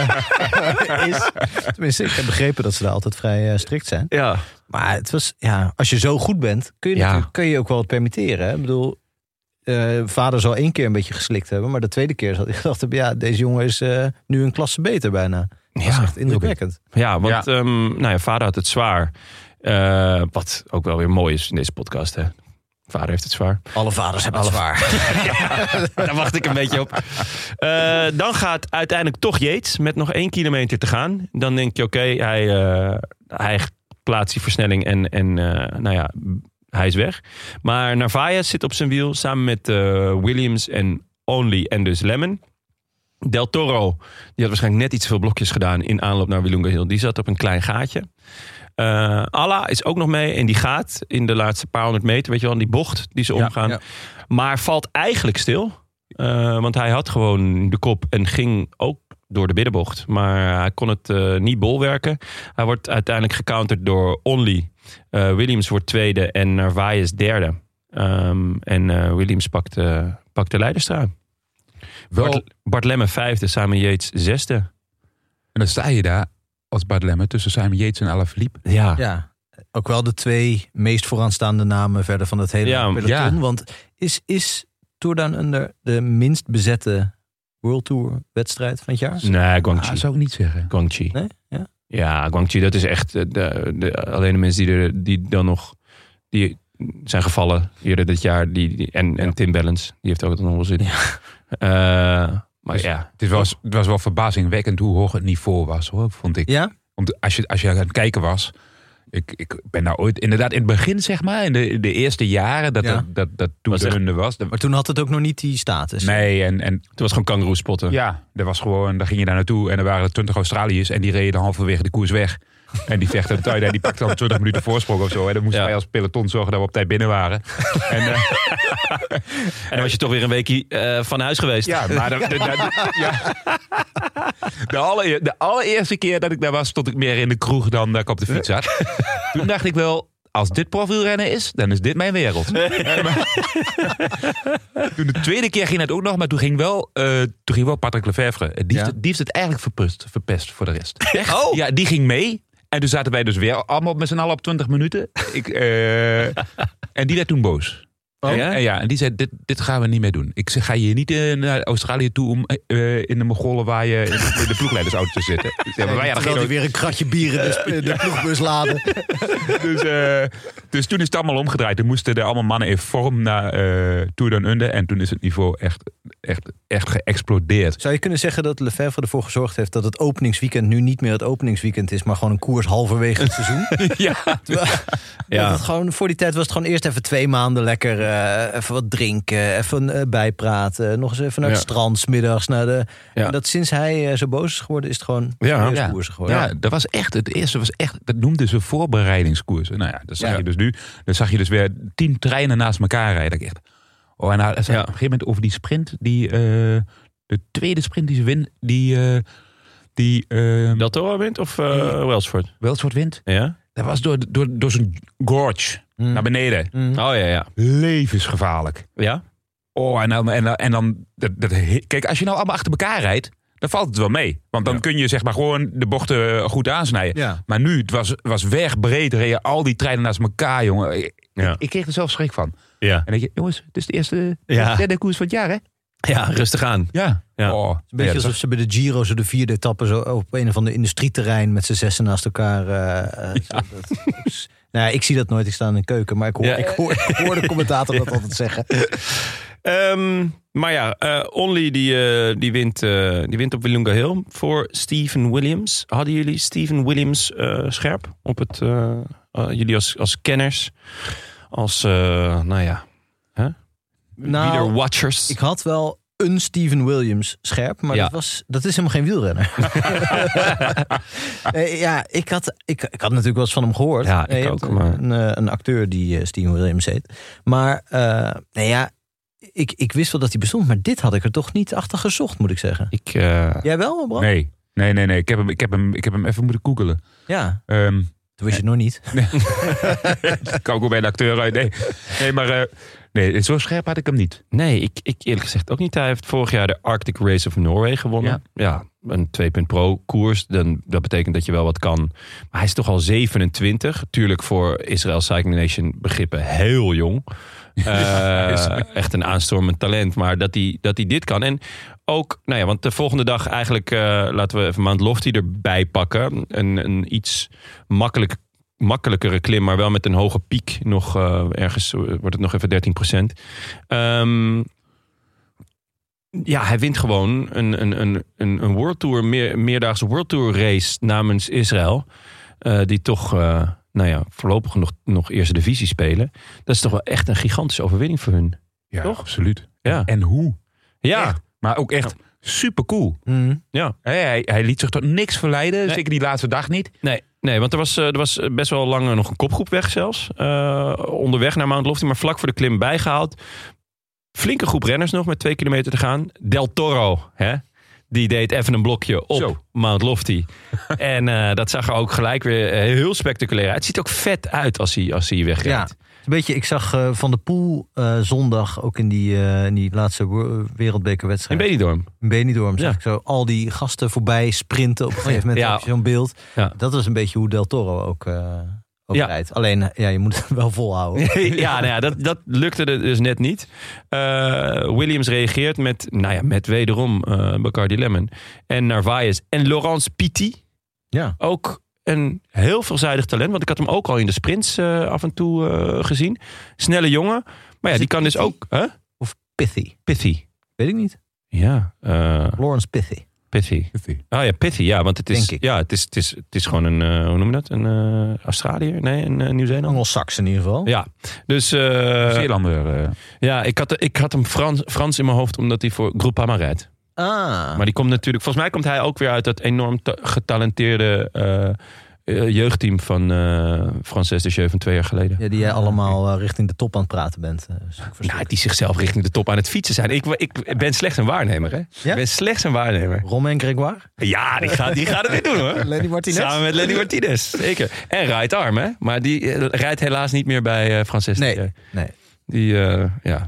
uh, is. Tenminste, ik heb begrepen dat ze daar altijd vrij uh, strikt zijn. Ja. Maar het was, ja, als je zo goed bent, kun je, Ja. natuurlijk, kun je ook wel wat permitteren. Hè? Ik bedoel, uh, vader zal één keer een beetje geslikt hebben. Maar de tweede keer zal hij gedacht hebben, ja, deze jongen is uh, nu een klasse beter bijna. Dat is Ja, echt indrukwekkend. Ja, want Ja. Um, nou ja, vader had het zwaar. Uh, wat ook wel weer mooi is in deze podcast, hè. Vader heeft het zwaar. Alle vaders hebben het zwaar. Daar wacht ik een beetje op. Uh, dan gaat uiteindelijk toch Yates met nog één kilometer te gaan. Dan denk je, oké, okay, hij, uh, hij plaatst die versnelling en, en uh, nou ja, hij is weg. Maar Narvaez zit op zijn wiel samen met uh, Williams en Only en dus Lemon. Del Toro, die had waarschijnlijk net iets te veel blokjes gedaan in aanloop naar Wilunga Hill. Die zat op een klein gaatje. Uh, Alla is ook nog mee en die gaat in de laatste paar honderd meter, weet je wel, die bocht die ze Ja, omgaan. ja. Maar valt eigenlijk stil. Uh, want hij had gewoon de kop en ging ook door de binnenbocht. Maar hij kon het uh, niet bolwerken. Hij wordt uiteindelijk gecounterd door Only. Uh, Williams wordt tweede en Narvaez derde. Um, en uh, Williams pakt, uh, pakt de leiderstrui. Wel- Bart, Bart Lemme vijfde, Simon Yates zesde. En dan sta je daar als Bart Lemme tussen Simon Yates en Alaphilippe. Ja. Ja, ook wel de twee meest vooraanstaande namen verder van het hele Ja, peloton. ja. Want is, is Tour Down Under de minst bezette World Tour wedstrijd van het jaar? Nee, Ah, Guangxi. zou ik niet zeggen. Guangxi. Nee? Ja. Ja, Guangxi, dat is echt de, de, alleen de mensen die, er, die dan nog die zijn gevallen eerder dit jaar. Die, die, en, en Tim Bellens, die heeft ook nog wel zin. Ja. Uh, maar Dus ja, Het was, het was wel verbazingwekkend hoe hoog het niveau was, hoor, vond ik. Ja? Want als je, als je aan het kijken was... Ik, ik ben daar ooit, inderdaad in het begin, zeg maar, in de, in de eerste jaren dat Ja. dat, dat, dat Tour Was echt- de Hunde was. dat- Maar toen had het ook nog niet die status. nee, en, en het was gewoon kangaroo spotten. ja, er was gewoon, daar ging je daar naartoe en er waren twintig Australiërs en die reden halverwege de koers weg. En die vechten het uit en die pakten dan twintig minuten voorsprong of zo. En dan moesten Ja. wij als peloton zorgen dat we op tijd binnen waren. En, eh, En dan was je toch weer een weekje uh, van huis geweest. ja, maar de, de, de- ja. De, allereer- de allereerste keer dat ik daar was, stond ik meer in de kroeg dan dat ik op de fiets zat. Toen dacht ik wel, als dit profielrennen is, dan is dit mijn wereld. Eh, maar- toen de tweede keer ging het ook nog, maar toen ging wel, uh, toen ging wel Patrick Lefevre. Die, Ja. heeft, die heeft het eigenlijk verpest, verpest voor de rest. Echt? Oh. Ja, die ging mee. En toen zaten wij dus weer allemaal met z'n allen op twintig minuten. Ik, uh, en die werd toen boos. Oh, en, ja? en, ja, en die zei, dit, dit gaan we niet meer doen. Ik zeg, ga je niet uh, naar Australië toe om uh, in de Mongolen waar je in de, in de ploegleidersauto te zitten. Dus, ja, maar wij hadden Terwijl geen die weer een kratje bier in de, sp- de ploegbus laden. dus, uh, dus toen is het allemaal omgedraaid. Toen moesten er allemaal mannen in vorm naar uh, Tour Down Under. En toen is het niveau echt, echt, echt geëxplodeerd. Zou je kunnen zeggen dat Lefevre ervoor gezorgd heeft dat het openingsweekend nu niet meer het openingsweekend is, maar gewoon een koers halverwege het seizoen? Ja, Terwijl- Ja. dat het gewoon, voor die tijd was het gewoon eerst even twee maanden lekker uh, even wat drinken, even uh, bijpraten, nog eens even naar het Ja. strand, 's middags naar de. Ja. En dat sinds hij uh, zo boos is geworden, is het gewoon Ja. serieus ja. koersen geworden. ja, dat was echt, het eerste was echt, dat noemden ze voorbereidingskoersen. Nou ja, dat zag Ja. je dus nu. Dan zag je dus weer tien treinen naast elkaar rijden. Ik echt, oh, en nou, er zat Ja. op een gegeven moment over die sprint, die, uh, de tweede sprint die ze wint, die, uh, die uh, Del Toro wint of uh, Welsford? Welsford wint. Ja? Dat was door, door, door zo'n gorge Mm. naar beneden. Mm. Oh ja, ja. Levensgevaarlijk. Ja? Oh, en dan, en dan, en dan dat, dat, kijk, als je nou allemaal achter elkaar rijdt, dan valt het wel mee. Want dan Ja. kun je zeg maar gewoon de bochten goed aansnijden. Ja. Maar nu, het was, was wegbreed, reden al die treinen naast elkaar, jongen. Ik, Ja. ik, ik kreeg er zelf schrik van. Ja. En dan denk je, jongens, het is de eerste Ja. de derde koers van het jaar, hè? Ja, rustig aan. Ja. Ja. Oh, Een beetje ja, alsof ze bij de Giro zo de vierde etappe zo op een of ander industrieterrein met z'n zessen naast elkaar. Uh, uh, zo, dat, nou, ja, ik zie dat nooit. Ik sta in een keuken, maar ik hoor, Ja. ik hoor, ik hoor de commentator dat altijd zeggen. Um, maar ja, uh, Only die, uh, die, wint, uh, die wint op Wilunga Hill voor Steven Williams. Hadden jullie Steven Williams uh, scherp op het? Uh, uh, jullie als, als kenners, als uh, nou ja, huh? Nou, wielerwatchers. Ik had wel een Steven Williams scherp, maar Ja. dat, was, dat is helemaal geen wielrenner. Nee, ja, ik had, ik, ik had natuurlijk wel eens van hem gehoord. Ja, ik Nee, je ook, hebt maar- Een, uh, een acteur die uh, Steven Williams heet. Maar uh, nee, ja, ik, ik wist wel dat hij bestond, maar dit had ik er toch niet achter gezocht, moet ik zeggen. Ik, uh, Jij wel, Bram? Nee, nee, nee, nee. Ik heb hem, ik heb hem, ik heb hem even moeten googelen. Ja, Um, toen wist je het nog niet. kan ook wel bij de acteur uit. Nee, nee maar uh, Nee, zo scherp had ik hem niet. Nee, ik, ik eerlijk gezegd ook niet. Hij heeft vorig jaar de Arctic Race of Norway gewonnen. Ja, ja een twee punt pro koers. Dan, dat betekent dat je wel wat kan. Maar hij is toch al zevenentwintig. Tuurlijk voor Israel Cycling Nation begrippen heel jong. Uh, echt een aanstormend talent. Maar dat hij, dat hij dit kan. En ook, nou ja, want de volgende dag eigenlijk... Uh, laten we even Mount Lofty erbij pakken. Een, een iets makkelijk, makkelijkere klim, maar wel met een hoge piek. Nog uh, ergens wordt het nog even dertien procent. Um, ja, hij wint gewoon een, een, een, een, een World Tour, meer, meerdaagse World Tour race namens Israël. Uh, die toch... Uh, nou ja, voorlopig nog, nog eerste divisie spelen. Dat is toch wel echt een gigantische overwinning voor hun. Ja, toch? Absoluut. Ja. En hoe? Ja. Echt. Maar ook echt ja. super cool. Mm. Ja. Hij, hij liet zich tot niks verleiden. Nee. Zeker die laatste dag niet. Nee, nee want er was, er was best wel lang nog een kopgroep weg zelfs. Uh, onderweg naar Mount Lofty, maar vlak voor de klim bijgehaald. Flinke groep renners nog met twee kilometer te gaan. Del Toro, hè? Die deed even een blokje op Zo. Mount Lofty. En uh, dat zag er ook gelijk weer heel spectaculair uit. Het ziet ook vet uit als hij, als hij wegrijdt. Ja, een beetje, ik zag uh, Van der Poel uh, zondag ook in die, uh, in die laatste wereldbekerwedstrijd. In Benidorm. In Benidorm zag ja. ik zo al die gasten voorbij sprinten. Op een gegeven moment ja. heb je zo'n beeld. Ja. Dat was een beetje hoe Del Toro ook... Uh, Ja. Rijdt. Alleen, ja, je moet het wel volhouden. ja, nou ja, dat, dat lukte dus net niet. Uh, Williams reageert met, nou ja, met wederom uh, Bacardi Lemon. En Narvaez en Laurence Pitty. Ja. Ook een heel veelzijdig talent. Want ik had hem ook al in de sprints uh, af en toe uh, gezien. Snelle jongen. Maar ja, die kan Pitty? dus ook... Huh? Of Pithy? Pithy. Weet ik niet. Ja. Uh, Laurence Pithy. Pithy. Pithy. Ah ja, Pithy, ja, want het is, Denk ik. ja, het is, het is, het is gewoon een, uh, hoe noem je dat? Een uh, Australiër? Nee, een uh, Nieuw-Zeeland? Anglo-Sax in ieder geval. Ja, dus... Uh, Zeelander. Uh. Ja, ik had, ik had hem Frans, Frans in mijn hoofd omdat hij voor Groupama rijdt. Ah. Maar die komt natuurlijk... Volgens mij komt hij ook weer uit dat enorm ta- getalenteerde uh, uh, jeugdteam van uh, Frances de Jeu van twee jaar geleden. Ja, die jij allemaal uh, richting de top aan het praten bent. Uh, nou, die zichzelf richting de top aan het fietsen zijn. Ik, ik ben slechts een waarnemer, hè? Ja? Ik ben slechts een waarnemer. Romain Grégoire? Ja, die gaat, die gaat het weer doen, hoor. Lenny Martinez? Samen met Lenny Martinez, zeker. En Right Arm, hè? Maar die uh, rijdt helaas niet meer bij uh, Frances. Nee, uh, nee. Die, uh, ja...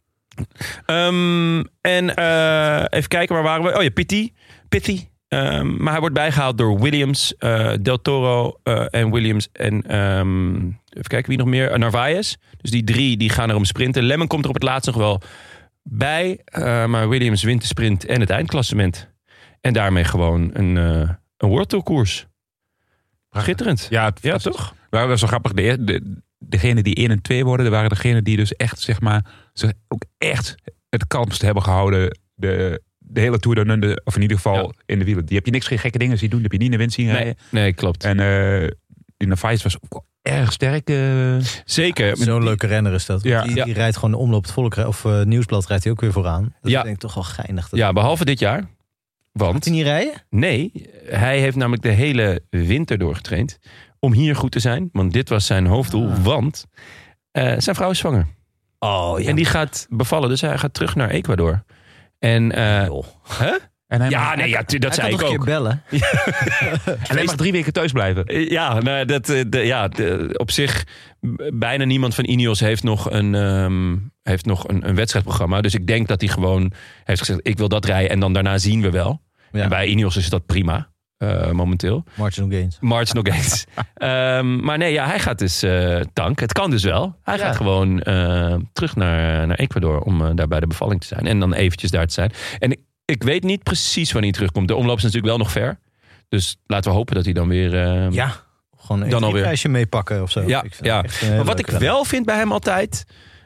Um, en uh, even kijken, waar waren we? Oh ja, Pitty. Pitty. Um, maar hij wordt bijgehaald door Williams, uh, Del Toro uh, en Williams. En um, even kijken wie nog meer. Uh, Narvaez. Dus die drie die gaan erom sprinten. Lemon komt er op het laatst nog wel bij. Uh, maar Williams wint de sprint en het eindklassement. En daarmee gewoon een, uh, een World Tour koers. Schitterend. Ja, ja toch? Maar dat was zo grappig. De, de, degene die één en twee worden, dat waren degenen die dus echt, zeg maar, zich ook echt het kalmste hebben gehouden. De, de hele Tour de Nunde, of in ieder geval ja. in de wielen. Die heb je niks geen gekke dingen zien doen. Die heb je niet in de wind zien rijden. Nee, nee klopt. En uh, die Narvaez was ook erg sterk. Uh... Zeker. Zo'n leuke renner is dat. Ja. Die, die ja. rijdt gewoon de omloop het volk, of uh, Nieuwsblad rijdt hij ook weer vooraan. Dat ja. is denk ik toch wel geinig. Dat ja, behalve dit jaar. Want... Gaat hij niet rijden? Nee, hij heeft namelijk de hele winter doorgetraind om hier goed te zijn. Want dit was zijn hoofddoel. Ah. Want uh, zijn vrouw is zwanger. Oh, ja. En die gaat bevallen. Dus hij gaat terug naar Ecuador. En, uh, oh. Huh? En hij ja, mag, nee, ja, dat hij zei ik ook. ook. Bellen. Ja. En hij mag drie weken thuis blijven. Ja, nou, dat, de, ja de, op zich, bijna niemand van Ineos heeft nog, een, um, heeft nog een, een wedstrijdprogramma. Dus ik denk dat hij gewoon heeft gezegd, ik wil dat rijden en dan daarna zien we wel. Ja. En bij Ineos is dat prima. Uh, momenteel. Marginal gains. Marginal gains. um, maar nee, ja, hij gaat dus uh, tank. Het kan dus wel. Hij ja. gaat gewoon uh, terug naar, naar Ecuador om uh, daar bij de bevalling te zijn. En dan eventjes daar te zijn. En ik, ik weet niet precies wanneer hij terugkomt. De omloop is natuurlijk wel nog ver. Dus laten we hopen dat hij dan weer... Uh, ja, gewoon een dan reisje meepakken of zo. Ja, ja. Maar wat ik wel vind bij hem altijd...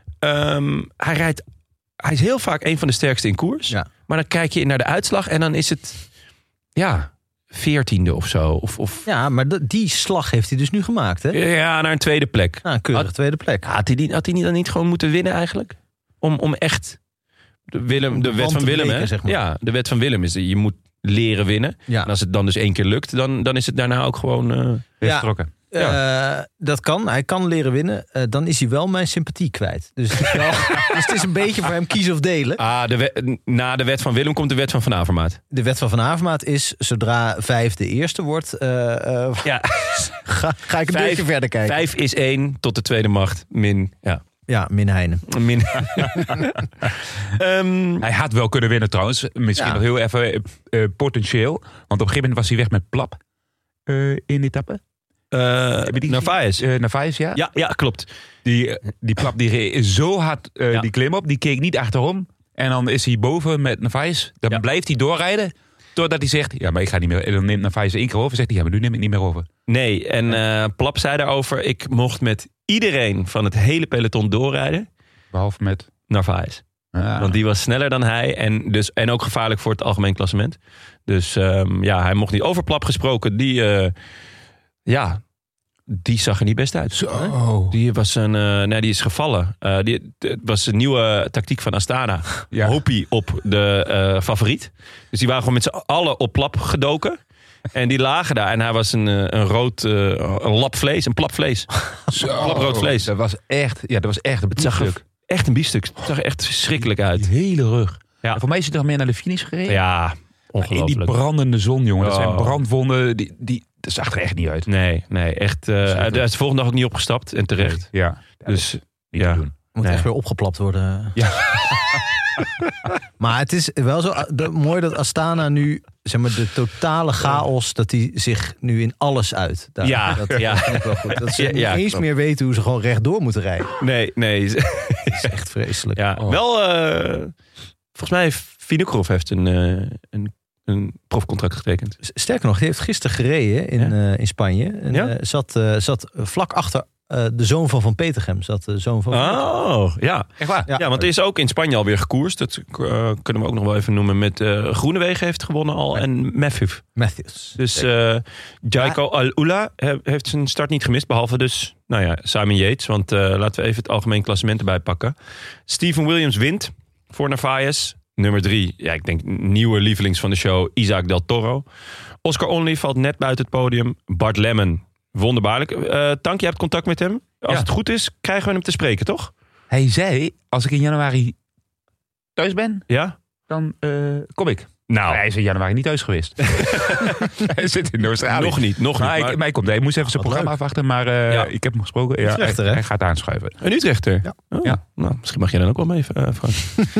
Um, hij rijdt... Hij is heel vaak een van de sterkste in koers. Ja. Maar dan kijk je naar de uitslag en dan is het... Ja... veertiende of zo. Of, of... Ja, maar de, die slag heeft hij dus nu gemaakt, hè? Ja, naar een tweede plek. Nou, een keurige had, tweede plek. Had hij, die, had hij dan niet gewoon moeten winnen eigenlijk? Om, om echt... De, Willem, de, de wet van Willem, breken, hè? Zeg maar. Ja, de wet van Willem is... Je moet leren winnen. Ja. En als het dan dus één keer lukt... dan, dan is het daarna ook gewoon uh, ja. getrokken. Ja. Uh, dat kan. Hij kan leren winnen. Uh, dan is hij wel mijn sympathie kwijt. Dus het is, wel, dus het is een beetje voor hem kiezen of delen. Ah, de wet, na de wet van Willem komt de wet van Van Avermaat. De wet van Van Avermaat is... zodra vijf de eerste wordt... Uh, uh, ja. ga, ga ik een vijf, beetje verder kijken. Vijf is één tot de tweede macht min... Ja. Ja, Min Heine. Min... um, Hij had wel kunnen winnen trouwens. Misschien Ja. nog heel even uh, potentieel. Want op een gegeven moment was hij weg met Plap uh, in etappe. uh, Heb je die Narvaez. Uh, Narvaez, ja. Ja, ja, klopt. Die, uh, die Plap die reed zo hard uh, Ja. die klim op. Die keek niet achterom. En dan is hij boven met Narvaez. Dan Ja. blijft hij doorrijden. Totdat hij zegt, ja, maar ik ga niet meer. En dan neemt Narvaez één keer over. Zegt hij, ja, maar nu neem ik niet meer over. Nee, en uh, Plap zei daarover... ik mocht met iedereen van het hele peloton doorrijden. Behalve met... Narvaez. Ah. Want die was sneller dan hij. En, dus, en ook gevaarlijk voor het algemeen klassement. Dus um, ja, hij mocht niet. Over Plap gesproken. Die, uh, ja, die zag er niet best uit. Zo. Die was een, uh, nee, die is gevallen. Uh, die, het was een nieuwe tactiek van Astana. Ja. Hopie op de uh, favoriet. Dus die waren gewoon met z'n allen op Plap gedoken. En die lagen daar. En hij was een, een rood, uh, een lap vlees, een plap vlees. Zo. Klaprood vlees. Dat was echt, ja, dat was echt een Het zag er biefstuk. echt een biefstuk. Het zag er echt verschrikkelijk uit. Die hele rug. Ja. En voor mij is hij toch meer naar de finish gereden? Ja, Maar in ongelooflijk. die brandende zon, jongen. Dat Oh. zijn brandwonden. Die, die, dat zag er echt niet uit. Nee, nee, echt. Uh, hij is de volgende dag ook niet opgestapt. En terecht. Ja. Dus Niet ja. te doen. Moet Nee. echt weer opgeplapt worden. Ja. Maar het is wel zo de, mooi dat Astana nu, zeg maar, de totale chaos, dat die zich nu in alles uit. Daar, Ja, dat, ja. dat vind ik wel goed. Dat ze Ja, niet ja, eens klopt. meer weten hoe ze gewoon rechtdoor moeten rijden. Nee, nee. Dat is echt vreselijk. Ja, Oh. wel. Uh, volgens mij Vinokurov heeft een, uh, een, een profcontract getekend. Sterker nog, die heeft gisteren gereden in, Ja? uh, in Spanje. En Ja? uh, zat, uh, zat vlak achter uh, de zoon van Van Petegem. Zat de zoon van. Oh, ja. Echt waar? Ja, want er is ook in Spanje alweer gekoerst. Dat uh, kunnen we ook nog wel even noemen. Met uh, Groenewegen heeft gewonnen al. En Matthew. Matthews. Dus uh, Jaiko Al-Ula he- heeft zijn start niet gemist. Behalve dus, nou ja, Simon Yates. Want uh, laten we even het algemeen klassement erbij pakken. Steven Williams wint voor Narvaez. Nummer drie, ja, ik denk nieuwe lievelings van de show, Isaac Del Toro. Oscar Onley valt net buiten het podium. Bart Lemmen, wonderbaarlijk. Uh, Tank, je hebt contact met hem. Als Ja. het goed is, krijgen we hem te spreken, toch? Hij zei, als ik in januari thuis ben, Ja? dan uh, kom ik. Nou, Maar hij is in januari niet thuis geweest. Hij zit in Australië. nog niet, nog Maar niet. hij, Maar maar hij komt. Hij moest even zijn Wat programma afwachten. Maar uh, Ja. ik heb hem gesproken. Ja, Utrechter, hij, hè? hij gaat aanschuiven. een Utrechter? Ja. Oh, Ja. Nou, misschien mag jij dan ook wel mee, uh, Frank.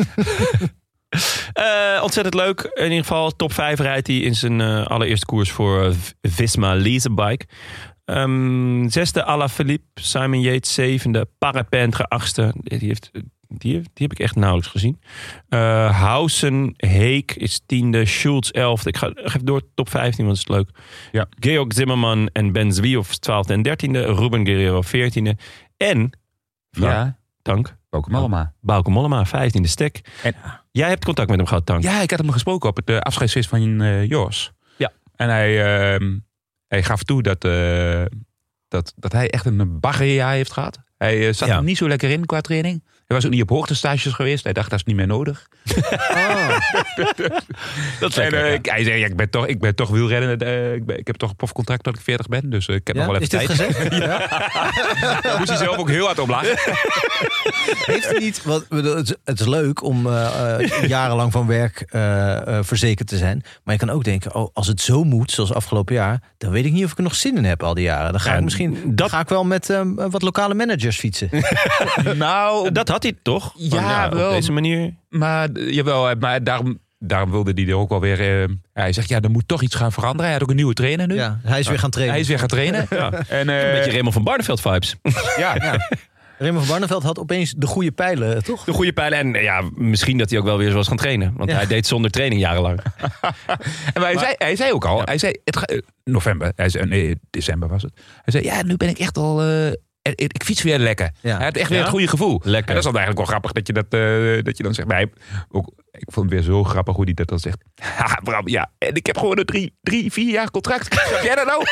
Uh, ontzettend leuk. In ieder geval top vijf rijdt hij in zijn uh, allereerste koers voor uh, Visma Leasebike. Um, zesde Alaphilippe, Simon Yates zevende, Parapente achtste. Die, heeft, die, heeft, die heb ik echt nauwelijks gezien. Uh, Hausen, Heek is tiende, Schultz elfde. Ik ga even door top vijftien, want het is leuk. Ja. Georg Zimmerman en Ben Zwihoff twaalfde en dertiende. Ruben Guerrero veertiende. En, Frank, Ja, Tank, ook hem allemaal. Bauke Mollema vijftiende stek. En- Jij hebt contact met hem gehad, Tank. Ja, ik had hem gesproken op het uh, afscheidsfeest van uh, Jos. Ja. En hij, uh, hij gaf toe dat, uh, dat, dat hij echt een baggerjaar heeft gehad. Hij uh, zat Ja. er niet zo lekker in qua training. Hij was ook niet op hoogtestages geweest. Hij dacht, dat is niet meer nodig. Oh. Dat is En, lekker, uh, ja. ik- hij zei, ja, ik ben toch, ik ben toch wielrennen. Uh, ik, ben, ik heb toch een profcontract tot ik veertig ben. Dus uh, ik heb Ja? nog wel Is even dit tijd. gezegd? Daar moest hij zelf ook heel hard op lachen. Heeft hij niet, wat, bedoel, het, is, het is leuk om uh, uh, jarenlang van werk uh, uh, verzekerd te zijn. Maar je kan ook denken, oh, als het zo moet, zoals afgelopen jaar, dan weet ik niet of ik er nog zin in heb al die jaren. Dan ga Ja, ik misschien dat- ga ik wel met um, wat lokale managers fietsen. Nou, Dat had hij toch? Ja, Van, op wel. deze manier. maar uh, jawel, maar daarom, daarom wilde hij er ook wel weer... Uh, hij zegt, ja, er moet toch iets gaan veranderen. Hij had ook een nieuwe trainer nu. Ja, hij is weer gaan trainen. Hij is weer gaan trainen. Ja. En, uh, Een beetje Raymond van Barneveld vibes. ja, Ja. Raymond van Barneveld had opeens de goede pijlen, toch? De goede pijlen. En ja, misschien dat hij ook wel weer was gaan trainen. Want Ja. hij deed zonder training jarenlang. En maar hij, zei, hij zei ook al, Ja. hij zei, het ga- uh, november, hij zei, nee, december was het. Hij zei, ja, nu ben ik echt al, uh, ik, ik fiets weer lekker. Ja. Hij had echt weer Ja? het goede gevoel. Lekker. En dat is dan eigenlijk wel grappig dat je, dat, uh, dat je dan zegt, maar hij, ook, ik vond het weer zo grappig hoe hij dat dan zegt. Ha, Bram, ja, en ik heb gewoon een drie, drie vier jaar contract. Snap jij dat nou?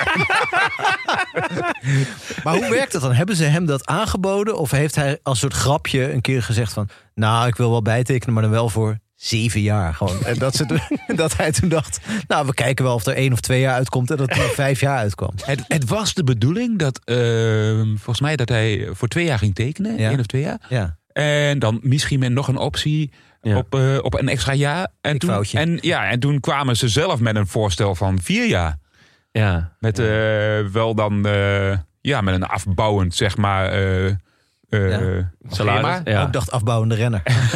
Maar hoe werkt dat dan? Hebben ze hem dat aangeboden? Of heeft hij als soort grapje een keer gezegd van... nou, ik wil wel bijtekenen, maar dan wel voor zeven jaar. Gewoon. En dat, ze, dat hij toen dacht... nou, we kijken wel of er één of twee jaar uitkomt... en dat er vijf jaar uitkwam. Het, het was de bedoeling dat, uh, volgens mij, dat hij voor twee jaar ging tekenen. Ja. één of twee jaar. Ja. En dan misschien met nog een optie Ja. op, uh, op een extra jaar. En Ik toen, foutje. en, ja, en toen kwamen ze zelf met een voorstel van vier jaar. Ja. Met uh, wel dan uh, ja, met een afbouwend, zeg maar, uh, Uh, Ja. Salaris. Ja. Ik dacht afbouwende renner.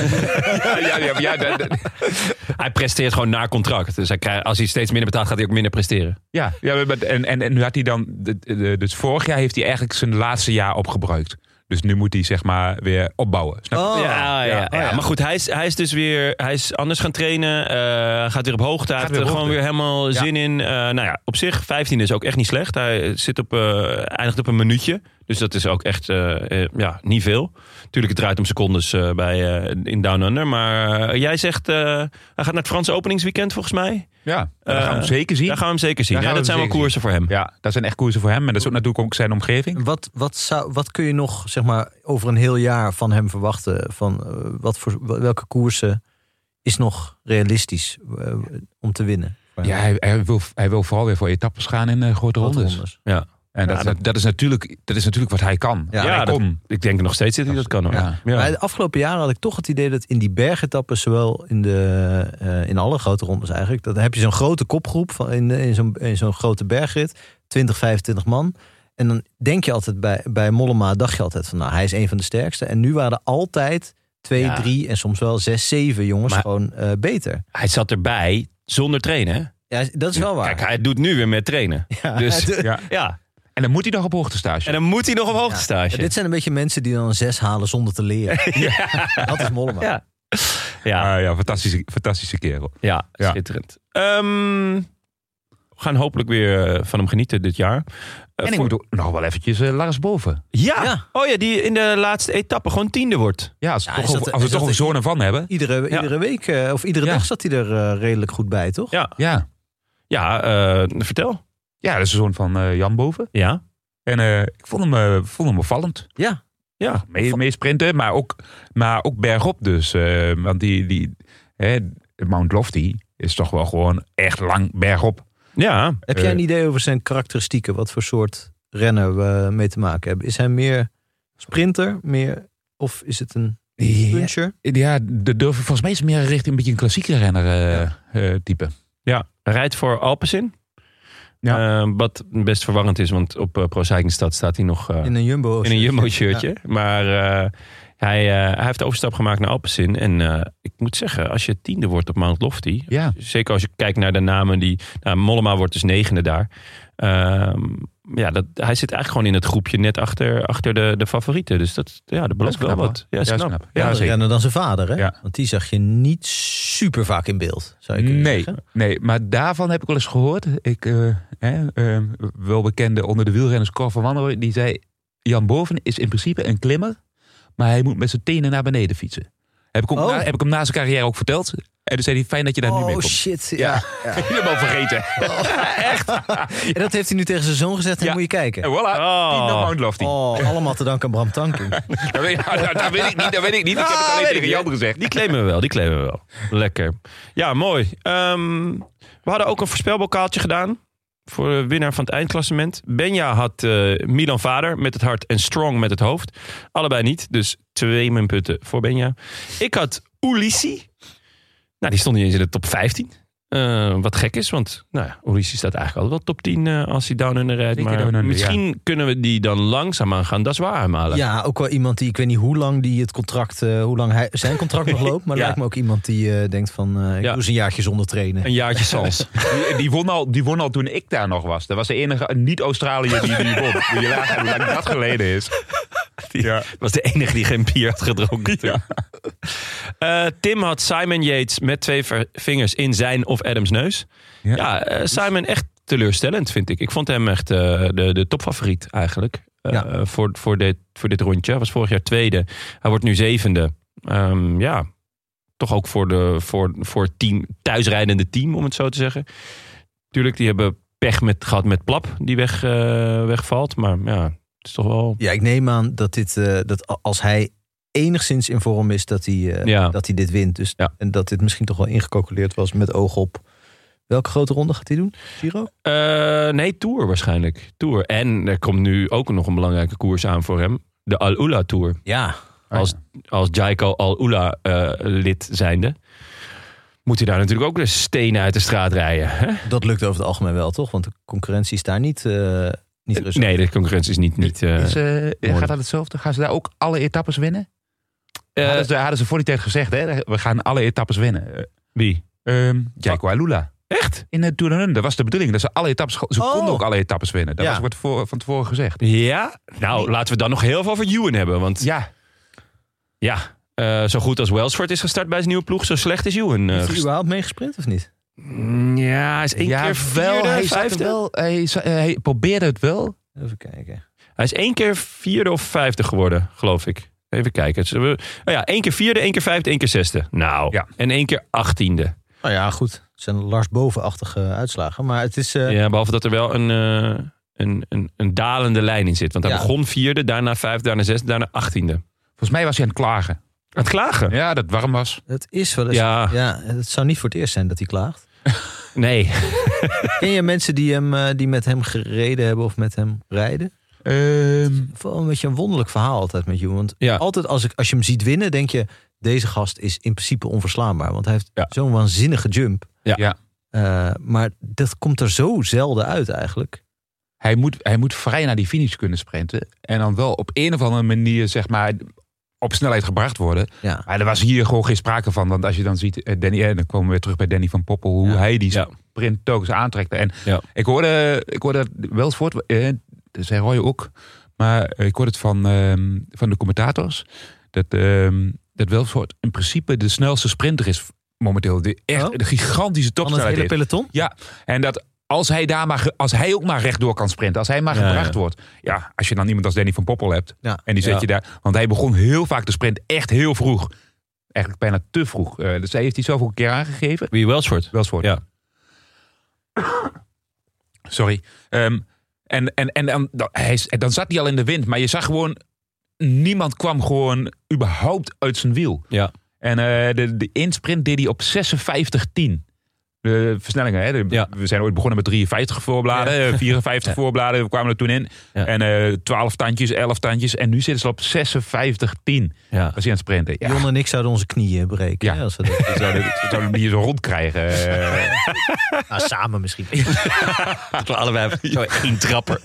ja, ja, ja, ja, dat, dat. Hij presteert gewoon na contract. Dus hij krijgt, als hij steeds minder betaalt, gaat hij ook minder presteren. Ja, ja en, en, en nu had hij dan... De, de, dus vorig jaar heeft hij eigenlijk zijn laatste jaar opgebruikt. Dus nu moet hij zeg maar weer opbouwen. Snap je? Oh. Ja, ja, ja, oh, ja. maar goed, hij is, hij is dus weer hij is anders gaan trainen. Uh, gaat weer op hoogte. Hij heeft weer er op gewoon hoogte. weer helemaal Ja. zin in. Uh, nou ja, op zich, vijftien is ook echt niet slecht. Hij zit op, uh, eindigt op een minuutje. Dus dat is ook echt uh, uh, ja, niet veel. Tuurlijk, het draait om secondes uh, bij, uh, in Down Under. Maar uh, jij zegt, uh, hij gaat naar het Franse openingsweekend volgens mij. Ja, daar Uh, gaan we hem zeker zien. Daar gaan we hem zeker zien. Daar Ja, gaan dat we zijn hem wel zeker koersen voor hem. Ja, dat zijn echt koersen voor hem. En dat is ook natuurlijk ook zijn omgeving. Wat, wat, zou, wat kun je nog zeg maar, over een heel jaar van hem verwachten? Van, uh, wat voor, welke koersen is nog realistisch uh, om te winnen? Ja, hij, hij, wil, hij wil vooral weer voor etappes gaan in uh, grote Grote rondes. rondes. Ja. En dat, Ja, dat, dat, is natuurlijk, dat is natuurlijk wat hij kan. Ja, Ja, hij dat- kon. Ik denk nog steeds dat hij dat kan. Hoor. Ja. Ja. Maar de afgelopen jaren had ik toch het idee dat in die bergetappen, zowel in, de, uh, in alle grote rondes eigenlijk, dan heb je zo'n grote kopgroep van in, in zo'n in zo'n grote bergrit, twintig, vijfentwintig man. En dan denk je altijd bij, bij Mollema, dacht je altijd van nou, hij is een van de sterkste. En nu waren er altijd twee, Ja. drie en soms wel zes, zeven jongens Maar- gewoon uh, beter. Hij zat erbij zonder trainen. Hè? Ja, dat is wel waar. Kijk, hij doet nu weer met trainen. Ja, Dus het- Ja. ja. En dan moet hij nog op hoogtestage. En dan moet hij nog op hoogtestage. Ja, dit zijn een beetje mensen die dan een zes halen zonder te leren. Dat is Mollema. Ja. Ja, Ah, ja, fantastische, fantastische kerel. ja, Ja. schitterend. Ehm, we gaan hopelijk weer uh, van hem genieten dit jaar. Uh, En ik voor- moet ook nog wel eventjes uh, Lars boven. Ja. Ja. Oh ja, die in de laatste etappe gewoon tiende wordt. Ja, als, Ja, toch is dat- over- als we is toch dat- een zone van hebben. Iedere, Ja. iedere week uh, of iedere Ja. dag zat hij er uh, redelijk goed bij, toch? Ja, Ja, ja uh, vertel. ja dat is een zoon van uh, Jan boven. Ja. En uh, ik vond hem, uh, vond hem opvallend. Ja. Ja. Mee, mee sprinten, maar ook, maar ook bergop dus. Uh, want die, die hè, Mount Lofty is toch wel gewoon echt lang bergop. Ja. Heb jij Uh, een idee over zijn karakteristieken? Wat voor soort renner we mee te maken hebben? Is hij meer sprinter? Meer, of is het een puncher? Ja, de durf, volgens mij is het meer richting een beetje een klassieke renner uh, Ja. uh, type. Ja. Hij rijdt voor Alpecin. Ja. Uh, wat best verwarrend is, want op uh, Pro Cycling Stad staat hij nog uh, In een Jumbo in een Jumbo-shirtje. Maar uh, hij, uh, hij heeft de overstap gemaakt naar Alpecin. En uh, ik moet zeggen, als je tiende wordt op Mount Lofty... Ja. Zeker als je kijkt naar de namen die... Nou, Mollema wordt dus negende daar. Um, ja, dat, hij zit eigenlijk gewoon in het groepje net achter, achter de, de favorieten. Dus dat, ja, dat belooft Dat is wel knap, wat. Ja, hoor. is Ja, is knap. knap. Ja, Ja, Andere zeker. renner dan zijn vader, hè? Ja. Want die zag je niet super vaak in beeld, zou je kunnen Nee, zeggen. nee, maar daarvan heb ik wel eens gehoord. Ik, uh, hè, uh, wel bekende onder de wielrenners Cor van Wanrooy, die zei... Jan Boven is in principe een klimmer, maar hij moet met zijn tenen naar beneden fietsen. Heb ik hem, Oh. na, heb ik hem na zijn carrière ook verteld. En toen zei hij, fijn dat je daar nu mee Oh komt. shit, ja. Ja. ja. Helemaal vergeten. En dat heeft hij nu tegen zijn zoon gezegd en Ja. moet je kijken. En voilà, Oh. die naar Mount Lofty. Oh, allemaal te danken aan Bram Tankink. Dat, weet, dat, dat weet ik niet, dat weet ik niet. Ik heb het Ah, alleen weet tegen ik Jan niet. gezegd. Die claimen we wel, die claimen we wel. Lekker. Ja, mooi. Um, we hadden ook een voorspelbokaaltje gedaan. Voor de winnaar van het eindklassement. Benja had uh, Milan Vader met het hart en Strong met het hoofd. Allebei niet, dus twee minpunten voor Benja. Ik had Ulissi. Nou, die stond niet eens in de top vijftien. Uh, wat gek is, want nou ja, Ulissi staat eigenlijk altijd wel top tien uh, als hij down under rijdt. Zeker Maar down under, misschien kunnen we die dan langzaamaan gaan. Dat is waar aanhalen. Ja, ook wel iemand die, ik weet niet hoe lang die het contract, uh, hoe lang hij, zijn contract nog loopt. Maar Ja. lijkt me ook iemand die uh, denkt van, uh, ik Ja. doe eens een jaartje zonder trainen. Een jaartje Sals. Die, die, won al, die won al toen ik daar nog was. Dat was de enige niet-Australiër die die won. Moet je laten hoe lang dat geleden is. Die Ja. was de enige die geen bier had gedronken. Ja. Uh, Tim had Simon Yates met twee ver- vingers in zijn of Adams neus. Ja. Ja, uh, Simon echt teleurstellend vind ik. Ik vond hem echt uh, de, de topfavoriet eigenlijk. Uh, Ja. voor, voor, dit, voor dit rondje. Hij was vorig jaar tweede. Hij wordt nu zevende. Um, ja, toch ook voor, de, voor, voor het team, thuisrijdende team, om het zo te zeggen. Tuurlijk, die hebben pech met, gehad met Plap, die weg, uh, wegvalt. Maar ja, het is toch wel... Ja, ik neem aan dat, dit, uh, dat als hij enigszins in vorm is, dat hij, uh, Ja. dat hij dit wint. Dus, Ja. En dat dit misschien toch wel ingecalculeerd was met oog op... Welke grote ronde gaat hij doen? Giro? Uh, nee, Tour waarschijnlijk. Tour. En er komt nu ook nog een belangrijke koers aan voor hem. De Al-Ula Tour. Ja. Als, als Jaiko Al-Ula uh, lid zijnde. Moet hij daar natuurlijk ook de stenen uit de straat rijden. Hè? Dat lukt over het algemeen wel, toch? Want de concurrentie is daar niet uh, niet rustig. Nee, de concurrentie is niet... niet uh, is, uh, gaat dat hetzelfde? Gaan ze daar ook alle etappes winnen? Uh, hadden, ze, hadden ze voor die tijd gezegd, hè? We gaan alle etappes winnen. Uh, wie? Um, Jaiko Alula. Echt? In de Tour de Run. Dat was de bedoeling. Dat ze alle etappes... Ze oh. konden ook alle etappes winnen. Dat ja. was wat voor, van tevoren gezegd. Ja? Nou, laten we dan nog heel veel over Ewan hebben. Want ja, ja uh, zo goed als Welsford is gestart bij zijn nieuwe ploeg, zo slecht is Ewan. Uh, is hij überhaupt meegesprint of niet? Ja, hij is één ja, keer vierde, wel, hij vijfde. Wel, hij, hij probeerde het wel. Even kijken. Hij is één keer vierde of vijfde geworden, geloof ik. Even kijken. Oh ja, één keer vierde, één keer vijfde, één keer zesde. Nou, ja. En één keer achttiende. Nou ja, goed. Het zijn Lars Boven-achtige uitslagen. Maar het is... Uh... Ja, behalve dat er wel een, uh, een, een, een dalende lijn in zit. Want hij ja. begon vierde, daarna vijfde, daarna zesde, daarna achttiende. Volgens mij was hij aan het klagen. Aan het klagen? Ja, dat het warm was. Het is wel eens... Ja. ja, het zou niet voor het eerst zijn dat hij klaagt. Nee. Ken je mensen die, hem, die met hem gereden hebben of met hem rijden? Um, Wel een beetje een wonderlijk verhaal altijd met Ewan. Want ja. altijd als, ik, als je hem ziet winnen, denk je... deze gast is in principe onverslaanbaar. Want hij heeft ja. zo'n waanzinnige jump. Ja. ja. Uh, maar dat komt er zo zelden uit eigenlijk. Hij moet, hij moet vrij naar die finish kunnen sprinten. En dan wel op een of andere manier, zeg maar... op snelheid gebracht worden. Ja. Maar er was hier gewoon geen sprake van. Want als je dan ziet, Danny, eh, dan komen we weer terug bij Danny van Poppel, hoe ja. hij die ja. sprint telkens aantrekt. En ja. ik hoorde, ik hoorde wel eens voort, eh, dat zei Roy ook, maar ik hoorde het van, eh, van de commentators, dat, eh, dat Welsford in principe de snelste sprinter is momenteel. De, echt, oh? de gigantische topsnelheid. Van het hele peloton? Ja, en dat als hij, daar maar, als hij ook maar rechtdoor kan sprinten. Als hij maar ja, gebracht ja. wordt. Ja, als je dan iemand als Danny van Poppel hebt. Ja. En die zet ja. je daar. Want hij begon heel vaak de sprint echt heel vroeg. Eigenlijk bijna te vroeg. Uh, dus hij heeft hij zelf ook een keer aangegeven. Wie, Welsford? Welsford. Ja. Sorry. Um, en en, en dan, dan, hij, dan zat hij al in de wind. Maar je zag gewoon... Niemand kwam gewoon überhaupt uit zijn wiel. Ja. En uh, de, de insprint deed hij op zesenvijftig tien. De versnellingen, hè? De, ja. We zijn ooit begonnen met drieënvijftig voorbladen, ja. vierenvijftig ja. voorbladen, we kwamen er toen in. Ja. En uh, twaalf tandjes, elf tandjes. En nu zitten ze op zesenvijftig tien. Ja. Als je aan het sprinten. Ja. Jon en ik zouden onze knieën breken. Ja. Hè, als we dat... we zouden, we zouden die zo rondkrijgen. nou, samen misschien. Dat we allebei zo één trapper.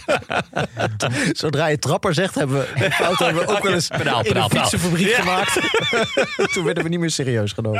Zodra je trapper zegt, hebben we een fout hebben we ook wel eens pedaal, in pedaal, een fietsenfabriek ja. gemaakt. Toen werden we niet meer serieus genomen.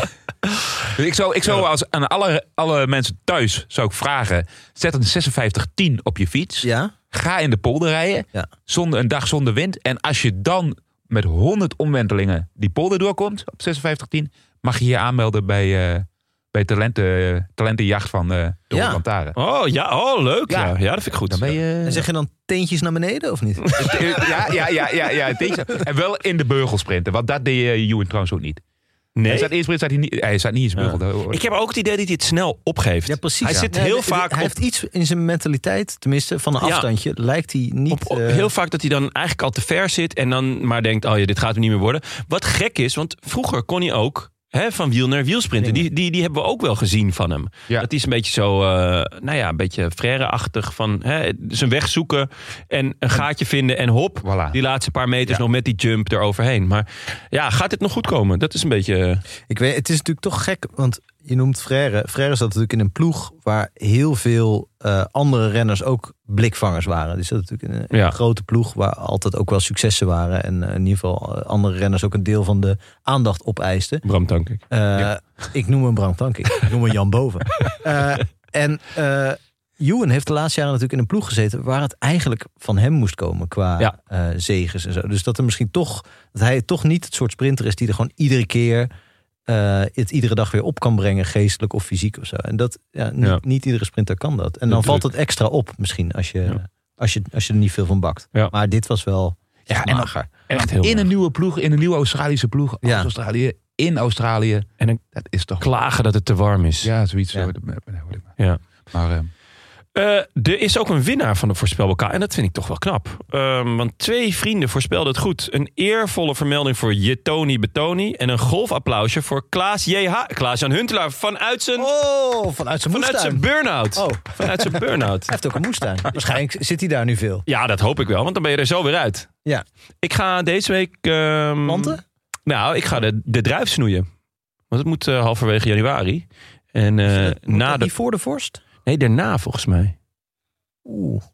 Dus ik zou, ik zou als aan alle, alle mensen thuis zou ik vragen, zet een zesenvijftig tien op je fiets. Ja? Ga in de polder rijden. Ja. Zonder, een dag zonder wind. En als je dan met honderd omwentelingen die polder doorkomt op zesenvijftig tien, mag je je aanmelden bij, uh, bij talenten, talentenjacht van uh, de ja. Lantaren. Oh ja, oh leuk. Ja. Ja. ja, dat vind ik goed. Dan ben je... En zeg je dan teentjes naar beneden of niet? ja, ja, ja, ja, ja. Deze. En wel in de beugel sprinten. Want dat deed uh, Ewan trouwens ook niet. Nee. Hij staat eerst zat hij niet, hij staat niet in zijn Ja. beugel. Ik heb ook het idee dat hij het snel opgeeft. Ja, precies. Hij ja. zit Nee, heel de- vaak Hij op, heeft iets in zijn mentaliteit, tenminste van een Ja. afstandje, lijkt hij niet... op, op- uh, heel vaak dat hij dan eigenlijk al te ver zit en dan maar denkt, oh ja, dit gaat hem niet meer worden. Wat gek is, want vroeger kon hij ook hè, van wiel naar wiel sprinten. Die, die, die hebben we ook wel gezien van hem. Ja. Dat is een beetje zo, uh, nou ja, een beetje Frère-achtig van hè, zijn weg zoeken en een gaatje vinden en hop, Voilà. die laatste paar meters Ja. nog met die jump eroverheen. Maar ja, gaat dit nog goed komen? Dat is een beetje... Ik weet, het is natuurlijk toch gek, want je noemt Frère. Frère zat natuurlijk in een ploeg waar heel veel uh, andere renners ook blikvangers waren. Die zat natuurlijk in een, in Ja. een grote ploeg waar altijd ook wel successen waren. En uh, in ieder geval uh, andere renners ook een deel van de aandacht opeisten. Bram Tankink. Uh, Ja. Ik noem hem Bram Tankink. Ik noem hem Jan Boven. Uh, en uh, Ewan heeft de laatste jaren natuurlijk in een ploeg gezeten waar het eigenlijk van hem moest komen qua Ja. uh, zeges en zo. Dus dat er misschien toch, dat hij toch niet het soort sprinter is die er gewoon iedere keer uh, het iedere dag weer op kan brengen, geestelijk of fysiek of zo. En dat, ja, niet, Ja. niet iedere sprinter kan dat. En dan Dat valt druk. het extra op misschien als je, Ja. als je, als je er niet veel van bakt. Ja. Maar dit was wel Ja, echt en dan- mager. Echt heel in erg. een nieuwe ploeg, in een nieuwe Australische ploeg. Ja. Uit Australië, in Australië. En een Dat is toch... klagen dat het te warm is. Ja, zoiets. Ja. Zo, dat- dat hoor ik maar. Ja. Maar uh, Uh, er is ook een winnaar van de voorspelbokaal. En dat vind ik toch wel knap. Um, want twee vrienden voorspelden het goed. Een eervolle vermelding voor Jetoni Betoni. En een golfapplausje voor Klaas J H. Klaas-Jan Huntelaar vanuit zijn, Oh, vanuit zijn vanuit zijn moestuin. burn-out. Oh. Vanuit zijn burn-out. Hij heeft ook een moestuin. Waarschijnlijk zit hij daar nu veel. Ja, dat hoop ik wel. Want dan ben je er zo weer uit. Ja. Ik ga deze week... Um, Planten? Nou, ik ga de, de druif snoeien. Want het moet uh, halverwege januari. En uh, Moet na dat de... niet voor de vorst? Nee, daarna volgens mij. Oeh.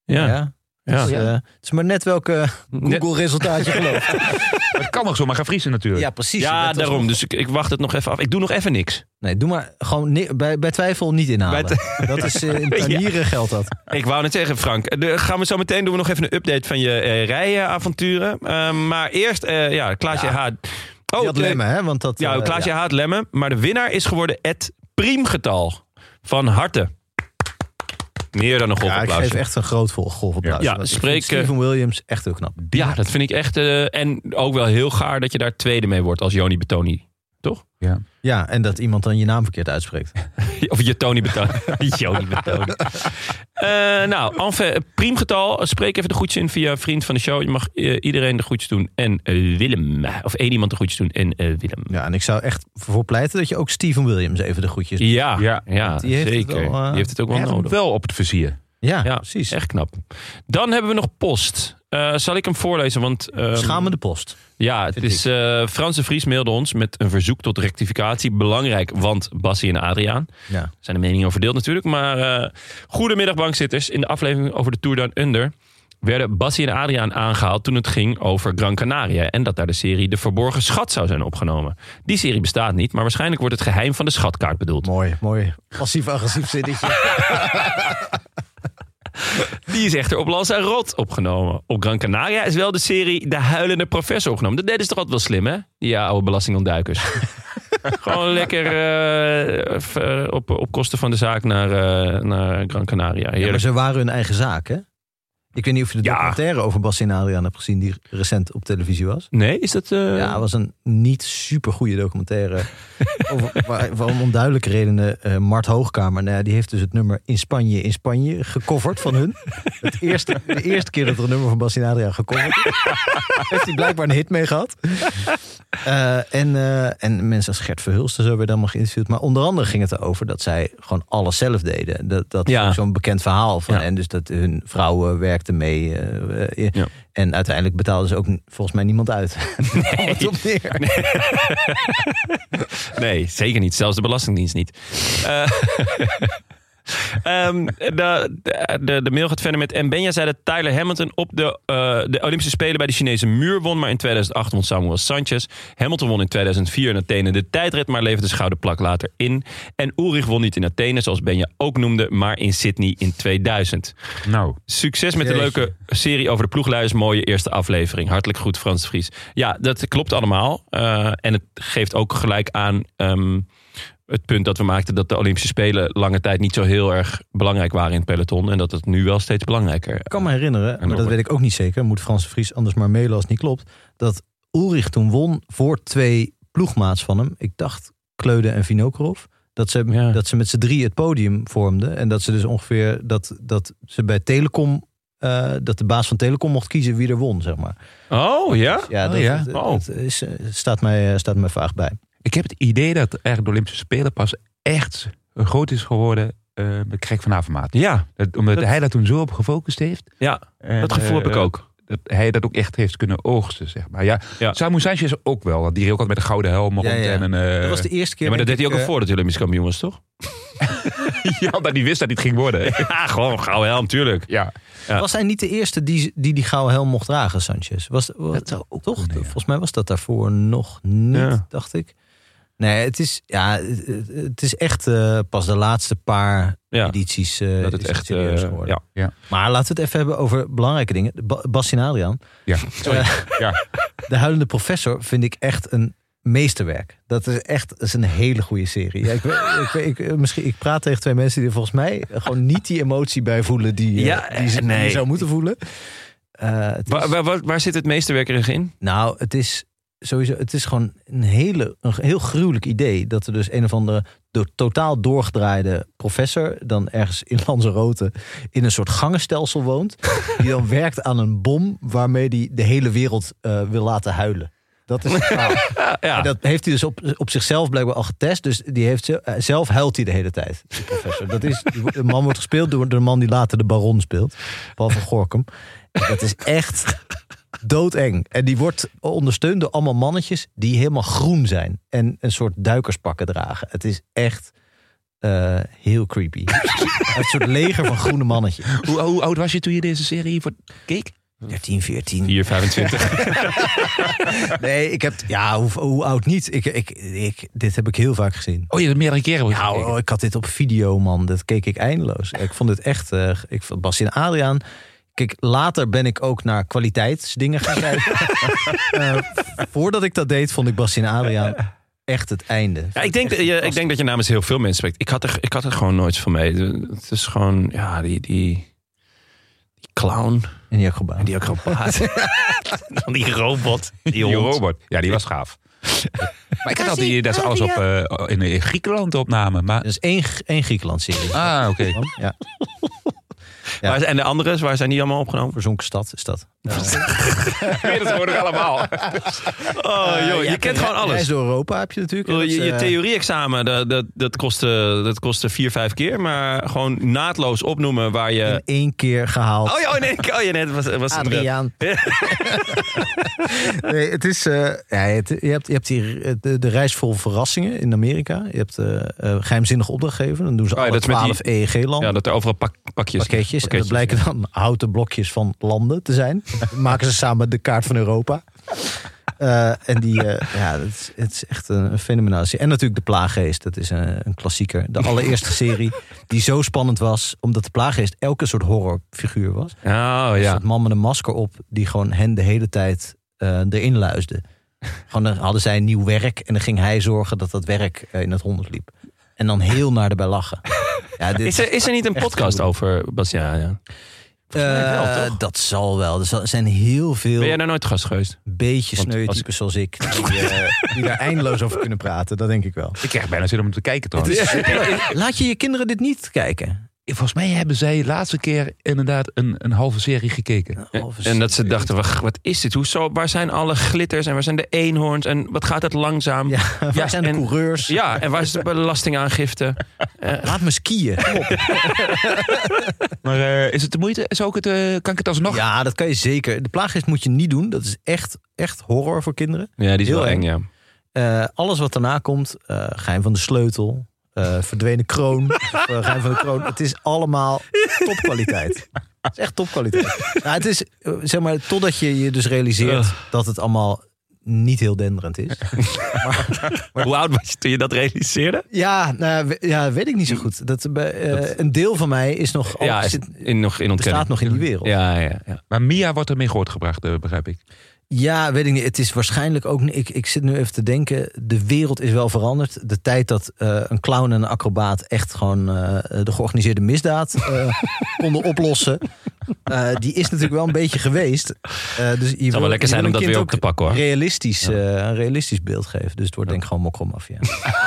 Ja. Ja. Ja. Dus, uh, het is maar net welke Net- Google-resultaat je gelooft. Het kan nog zomaar gaan vriezen natuurlijk. Ja, precies. Ja, Dat was daarom. nog- Dus ik, ik wacht het nog even af. Ik doe nog even niks. Nee, doe maar gewoon ni- bij, bij twijfel niet inhalen. Bij Dat is uh, in tuinieren geldt dat. Ik wou net zeggen, Frank. De, gaan we zo meteen doen we nog even een update van je uh, rijavonturen. Uh, maar eerst, uh, ja, Klaasje Ja. H. Oh, Die had de- lemmen, hè? Want dat, Ja, uh, Klaasje ja. H. Lemmen. Maar de winnaar is geworden het priemgetal. Van harte. Meer dan een Ja, ik golfapplausje. geef echt een groot vol- golfapplaus. Ja, Want ik spreek, vind Steven Williams echt heel knap. Ja, dat vind ik echt. Uh, en ook wel heel gaar dat je daar tweede mee wordt als Joni Betoni. Toch? Ja. Ja, en dat iemand dan je naam verkeerd uitspreekt. Of je Tony Betoni. Joni Betoni. Uh, nou, enfin, priemgetal. Spreek even de groetjes in via vriend van de show. Je mag uh, iedereen de groetjes doen. En uh, Willem. Of één iemand de groetjes doen. En uh, Willem. Ja, en ik zou echt voor pleiten dat je ook Steven Williams even de groetjes... Ja, ja, Ja. Die heeft het zeker. wel, uh, Die heeft het ook wel Hij heeft hem nodig. wel op het vizier. Ja, Ja, precies. echt knap. Dan hebben we nog post. Uh, zal ik hem voorlezen? Want um, Schamende post. ja, het vind is uh, Frans de Vries mailde ons met een verzoek tot rectificatie. Belangrijk, want Bassie en Adriaan Ja. zijn de meningen over verdeeld natuurlijk. Maar uh, goedemiddag bankzitters. In de aflevering over de Tour Down Under werden Bassie en Adriaan aangehaald toen het ging over Gran Canaria. En dat daar de serie De Verborgen Schat zou zijn opgenomen. Die serie bestaat niet, maar waarschijnlijk wordt het geheim van de schatkaart bedoeld. Mooi, mooi. Passief-agressief zinnetje. Die is echter op Lanzarote opgenomen. Op Gran Canaria is wel de serie De Huilende Professor opgenomen. Dat deden ze toch altijd wel slim, hè? Die oude belastingontduikers. Gewoon lekker uh, f- uh, op, op kosten van de zaak naar, uh, naar Gran Canaria. Ja, maar Heerlijk. ze waren hun eigen zaak, hè? Ik weet niet of je de Ja. documentaire over Bassie en Adriaan hebt gezien... die recent op televisie was. Nee, is dat... Uh... Ja, het was een niet super goede documentaire. over, waar, waar om onduidelijke redenen uh, Mart Hoogkamer... Nou ja, die heeft dus het nummer In Spanje, in Spanje gecoverd van hun. Het eerste, de eerste keer dat er een nummer van Bassie en Adriaan gecoverd is. Heeft hij blijkbaar een hit mee gehad. Uh, en, uh, en mensen als Gert Verhulst en zo werden allemaal geïnterviewd. Maar onder andere ging het erover dat zij gewoon alles zelf deden. Dat, dat Ja. is ook zo'n bekend verhaal van. Ja. En dus dat hun vrouwen werkten mee. Uh, uh, Ja. En uiteindelijk betaalden ze ook volgens mij niemand uit. Nee. Het op neer. Nee, zeker niet. Zelfs de Belastingdienst niet. Uh, um, de, de, de mail gaat verder met... En Benja zei dat Tyler Hamilton op de, uh, de Olympische Spelen... bij de Chinese muur won, maar in tweeduizend acht won Samuel Sanchez. Hamilton won in tweeduizend vier in Athene de tijdrit... maar leverde de schouderplak later in. En Ulrich won niet in Athene, zoals Benja ook noemde... maar in Sydney in tweeduizend. Nou, Succes met de Jeetje. leuke serie over de ploegleiders. Mooie eerste aflevering. Hartelijk goed, Frans de Vries. Ja, dat klopt allemaal. Uh, en het geeft ook gelijk aan... Um, het punt dat we maakten dat de Olympische Spelen lange tijd niet zo heel erg belangrijk waren in het peloton. En dat het nu wel steeds belangrijker. Ik kan me herinneren, maar dat Robert. weet ik ook niet zeker. Moet Frans de Vries anders maar mailen als het niet klopt. Dat Ulrich toen won voor twee ploegmaats van hem. Ik dacht Kleude en Vinokurov. Dat ze, Ja. dat ze met z'n drie het podium vormden. En dat ze dus ongeveer dat, dat ze bij Telecom... Uh, dat de baas van Telecom mocht kiezen wie er won, zeg maar. Oh, ja? Ja, Oh, dat, ja? dat- Oh. dat is, uh, staat, mij, staat mij vaag bij. ik heb het idee dat eigenlijk de Olympische Spelen pas echt groot is geworden uh, met Craig van Avermaat. Ja, Dat, omdat Dat- hij daar toen zo op gefocust heeft. ja En, dat gevoel heb uh, ik ook. Dat hij dat ook echt heeft kunnen oogsten, zeg maar. Ja, Ja. Samu Sanchez ook wel. want Die reed ook altijd met een gouden helm rond. Ja, ja. En een, uh, Dat was de eerste keer... Ja, maar dat denk deed hij ook ik, al uh, voor dat hij Olympisch kampioen was, toch? ja, omdat hij wist dat hij het ging worden. Ja, gewoon gouden helm, tuurlijk. Ja. Ja. Was hij niet de eerste die die, die gouden helm mocht dragen, Sanchez? Was, was, Dat zou ook toch? kunnen, ja. Volgens mij was dat daarvoor nog niet, Ja. dacht ik. Nee, het is, ja, het, het is echt uh, pas de laatste paar Ja. edities uh, Dat het is echt... serieus uh, geworden. ja. Maar laten we het even hebben over belangrijke dingen. Ba- Bassie en Adriaan. Ja. Uh, ja. De Huilende Professor vind ik echt een meesterwerk. Dat is echt dat is een hele goede serie. Ja, ik, ik, ik, misschien, ik praat tegen twee mensen die er volgens mij gewoon niet die emotie bij voelen die, uh, Ja, die ze die nee. je zou moeten voelen. Uh, het is- Waar, waar, waar, waar zit het meesterwerk in? Nou, het is sowieso, het is gewoon een, hele, een heel gruwelijk idee. Dat er dus een of andere do- totaal doorgedraaide professor dan ergens in Lanzarote in een soort gangenstelsel woont. Die dan werkt aan een bom waarmee hij de hele wereld uh, wil laten huilen. Dat is het verhaal. Ja, ja. En dat heeft hij dus op, op zichzelf blijkbaar al getest. Dus die heeft ze- uh, zelf huilt hij de hele tijd, die professor. Dat is, die, de man wordt gespeeld door de man die later de baron speelt. Paul van Gorkum. En dat is echt doodeng. En die wordt ondersteund door allemaal mannetjes die helemaal groen zijn. En een soort duikerspakken dragen. Het is echt uh, heel creepy. Een soort leger van groene mannetjes. Hoe, hoe oud was je toen je deze serie voor keek? dertien, veertien. vier, vijfentwintig. Nee, ik heb... Ja, hoe, hoe oud niet? Ik, ik, ik, dit heb ik heel vaak gezien. Oh, je hebt meerdere keren Ja, oh, ik had dit op video, man. Dat keek ik eindeloos. Ik vond het echt... Uh, ik vond Bastien Adriaan... Kijk, later ben ik ook naar kwaliteitsdingen gaan kijken. uh, voordat ik dat deed, vond ik Bastien Adriaan echt het einde. Ja, ik, denk, je, ik denk dat je namens heel veel mensen spreekt. Ik had er, ik had er gewoon nooit van mee. Het is gewoon, ja, die, die, die clown. En die acrobaat. En die acrobaat. Van die robot. Die, Die robot. Ja, die was gaaf. Maar ik had altijd die, dat ze alles op, uh, in, in Griekenland opnamen. Maar... Dat is één, één Griekenland-serie. Ah, oké. Okay. Ja. Ja. Waar, en de andere, waar zijn die allemaal opgenomen? Verzonken stad is dat. Uh. Ja, dat hoor ik allemaal. Oh, joh, uh, je ja, kent gewoon alles. Reis door Europa heb je natuurlijk. Je, je, je uh... theorie-examen, dat, dat, dat, kostte, dat kostte vier, vijf keer. Maar gewoon naadloos opnoemen waar je... In één keer gehaald. Oh ja, nee, oh, ja, nee, het was, was Adriaan. Nee, het is... Uh, ja, het, je hebt, je hebt hier de, de reis vol verrassingen in Amerika. Je hebt uh, uh, geheimzinnige opdrachtgever. Dan doen ze oh, alle twaalf E E G-landen. Ja, dat er overal pak, pakjes. Pakketjes. En dat blijken dan houten blokjes van landen te zijn. Dan maken ze samen de kaart van Europa. Uh, en die, uh, ja, het is, het is echt een, een fenomenale serie. En natuurlijk De Plaaggeest, dat is een, een klassieker. De allereerste serie die zo spannend was, omdat De Plaaggeest elke soort horrorfiguur was. Oh ja. Dus dat man met een masker op, die gewoon hen de hele tijd uh, erin luisde. Gewoon dan hadden zij een nieuw werk en dan ging hij zorgen dat dat werk uh, in het honderd liep. En dan heel naar erbij lachen. Ja, dit is, er, is er niet een podcast goed. over Bastiaan? Ja. Uh, wel, dat zal wel. Er zijn heel veel... Ben jij daar nooit gast geweest? Beetje sneu types als... zoals ik. Die, uh, die daar eindeloos over kunnen praten. Dat denk ik wel. Ik krijg bijna zin om te kijken trouwens. Laat je je kinderen dit niet kijken? Volgens mij hebben zij de laatste keer inderdaad een, een halve serie gekeken. Een halve serie. En dat ze dachten, wat, wat is dit? Hoezo, waar zijn alle glitters en waar zijn de eenhoorns? En wat gaat het langzaam? Ja, waar ja, zijn de en, coureurs? Ja, en waar is de belastingaangifte? uh, Laat me skiën. Maar uh, is het de moeite? Is ook het, uh, kan ik het alsnog? Ja, dat kan je zeker. De Plaaggeest moet je niet doen. Dat is echt, echt horror voor kinderen. Ja, die is heel wel eng, eng ja. Uh, alles wat daarna komt, uh, Geheim van de Sleutel... Uh, verdwenen kroon, of, uh, geheim van de kroon. Het is allemaal topkwaliteit. Het is echt topkwaliteit. Nou, het is, uh, zeg maar, totdat je je dus realiseert uh. dat het allemaal niet heel denderend is. maar, maar, Hoe oud was je toen je dat realiseerde? Ja, nou, ja weet ik niet zo goed. Dat, uh, dat... Een deel van mij is nog... Ja, is zit, in, nog in ontkenning. Staat nog in die wereld. Ja, ja, ja. Maar Mia wordt ermee grootgebracht, uh, begrijp ik. Ja, weet ik niet. Het is waarschijnlijk ook... Ik, ik zit nu even te denken. De wereld is wel veranderd. De tijd dat uh, een clown en een acrobaat echt gewoon uh, de georganiseerde misdaad uh, konden oplossen. Uh, die is natuurlijk wel een beetje geweest. Uh, dus je het zal wel lekker zijn om dat weer op te pakken, hoor. Realistisch, uh, een realistisch beeld geven. Dus het wordt ja. denk ik gewoon mokromafia.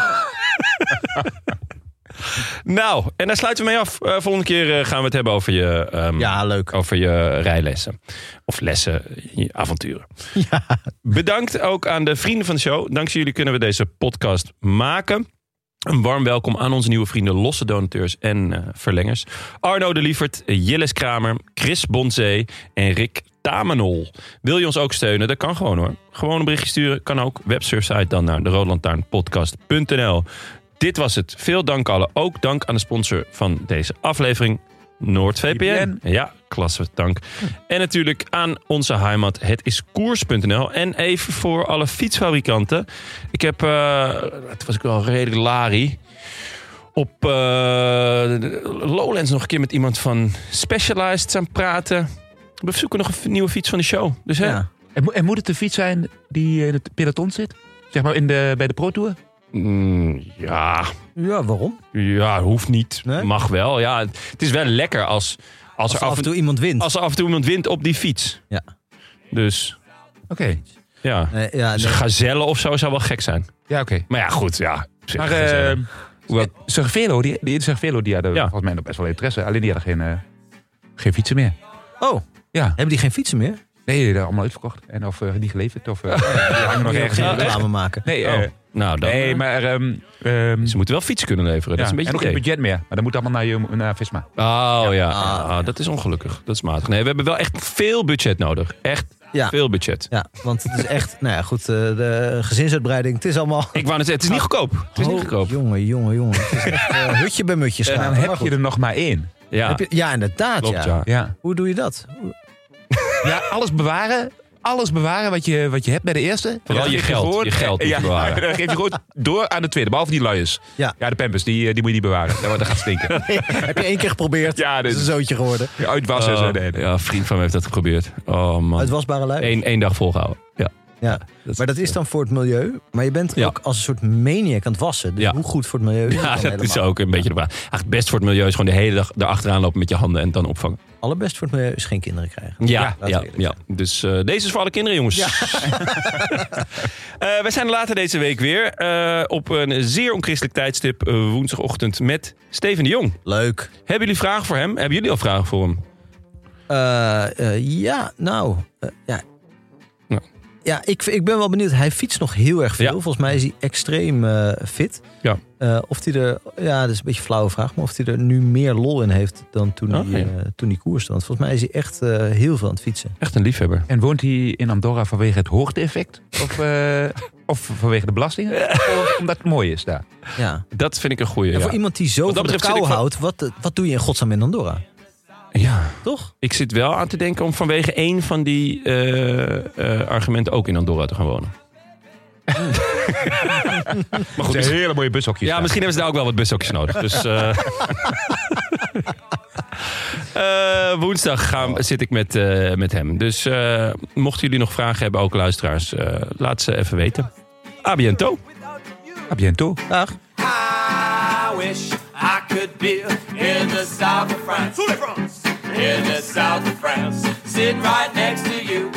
Nou, en daar sluiten we mee af. Uh, volgende keer uh, gaan we het hebben over je, um, ja, leuk. Over je rijlessen. Of lessen, je avonturen. Ja. Bedankt ook aan de vrienden van de show. Dankzij jullie kunnen we deze podcast maken. Een warm welkom aan onze nieuwe vrienden, losse donateurs en uh, verlengers. Arno de Lievert, Jilles Kramer, Chris Bonzee en Rick Tamenol. Wil je ons ook steunen? Dat kan gewoon, hoor. Gewoon een berichtje sturen, kan ook. Websurfsite dan naar de roodlantaarnpodcast punt n l. Dit was het. Veel dank allen. Ook dank aan de sponsor van deze aflevering, NoordVPN. Ja, klasse, dank. En natuurlijk aan onze heimat, het is koers punt n l. En even voor alle fietsfabrikanten. Ik heb, uh, het was ik wel redelijk lari, op uh, Lowlands nog een keer met iemand van Specialized aan praten. We zoeken nog een nieuwe fiets van de show. Dus, hè? Ja. En, mo- en moet het de fiets zijn die in het peloton zit? Zeg maar in de, bij de Pro Tour? Mm, ja. Ja, waarom? Ja, hoeft niet. Nee? Mag wel. Ja, het is wel lekker als, als, als er af, af en toe iemand wint. Als er af en toe iemand wint op die fiets. Ja. Dus. Oké. Okay. Ja. Nee, ja dus nee. gazelle of zo zou wel gek zijn. Ja, oké. Okay. Maar ja, goed. Ja. Maar uh, Cervelo, die, die Cervelo, die hadden ja. volgens mij nog best wel interesse. Alleen die hadden geen, uh, geen fietsen meer. Oh. Ja. Hebben die geen fietsen meer? Nee, dat is allemaal uitverkocht. En of uh, niet geleverd. Of uh, die hangen nog ergens. Geen reclame maken. Nee, uh, Oh. Nou, dan, nee uh, maar... Um, um, ze moeten wel fietsen kunnen leveren. ja, Dat is een beetje en ook het geen idee. budget meer. Maar dat moet allemaal naar, je, naar Visma. Oh ja, Ah. Ah, dat is ongelukkig. Dat is matig. Nee, we hebben wel echt veel budget nodig. Echt Ja. veel budget. Ja, want het is echt, nou ja, goed, uh, de gezinsuitbreiding, het is allemaal... Ik wou net zeggen, het is niet goedkoop. Het is niet Oh, goedkoop. jongen, jongen, jongen. Het is echt uh, hutje bij mutje En staan. dan heb je er nog maar één. Ja, Heb je, ja, inderdaad. klopt, ja. ja. Ja, Hoe doe je dat? Hoe- ja alles bewaren. Alles bewaren wat je, wat je hebt bij de eerste. Vooral En dan je geef geld. gewoon- Je geld moet ja, je bewaren. Dan geef je gewoon door aan de tweede. Behalve die luiers. Ja. Ja, de pampers, die, die moet je niet bewaren. Dat gaat stinken. Heb je één keer geprobeerd? Ja, Dat dit is een zootje geworden. Uitwassen. Oh, zo. Nee, nee. ja, een vriend van me heeft dat geprobeerd. Oh man. Uitwasbare lui. Eén één dag volgehouden. Ja. Ja. Dat Maar dat is dan voor het milieu. Maar je bent Ja. ook als een soort maniac aan het wassen. Dus Ja. hoe goed voor het milieu is het Ja, dan dat is helemaal? ook een beetje de vraag. Eigenlijk het best voor het milieu is gewoon de hele dag erachteraan lopen met je handen en dan opvangen. Allerbest voor het milieu is geen kinderen krijgen. Ja, laten ja, we eerlijk ja. Dus uh, deze is voor alle kinderen, jongens. Ja. uh, wij zijn later deze week weer uh, op een zeer onchristelijk tijdstip uh, woensdagochtend met Steven de Jong. Leuk. Hebben jullie vragen voor hem? Hebben jullie al vragen voor hem? Uh, uh, ja, nou. Uh, ja. Nou. Ja, ik, ik ben wel benieuwd. Hij fietst nog heel erg veel. Ja. Volgens mij is hij extreem uh, fit. Ja. Uh, of hij er, ja, dat is een beetje een flauwe vraag, maar of hij er nu meer lol in heeft dan toen, Oh, hij, ja. uh, toen hij koerste. Want volgens mij is hij echt uh, heel veel aan het fietsen. Echt een liefhebber. En woont hij in Andorra vanwege het hoogte-effect? Of, uh, of vanwege de belastingen? Of omdat het mooi is daar? Ja. Dat vind ik een goeie. En Ja. voor iemand die zo Wat dat van de betreft kou zit ik houdt, wat, wat doe je in godsnaam in Andorra? ja. Toch? Ik zit wel aan te denken om vanwege één van die uh, uh, argumenten ook in Andorra te gaan wonen. Maar goed, Het zijn hele mooie bushokjes. ja, daar. misschien hebben ze daar ook wel wat bushokjes nodig. Dus uh, uh, woensdag gaan, zit ik met, uh, met hem. Dus uh, mochten jullie nog vragen hebben, ook luisteraars, uh, laat ze even weten. A biento. A biento. Dag. I wish I could be in the south of France. In the south of France. Sitting right next to you.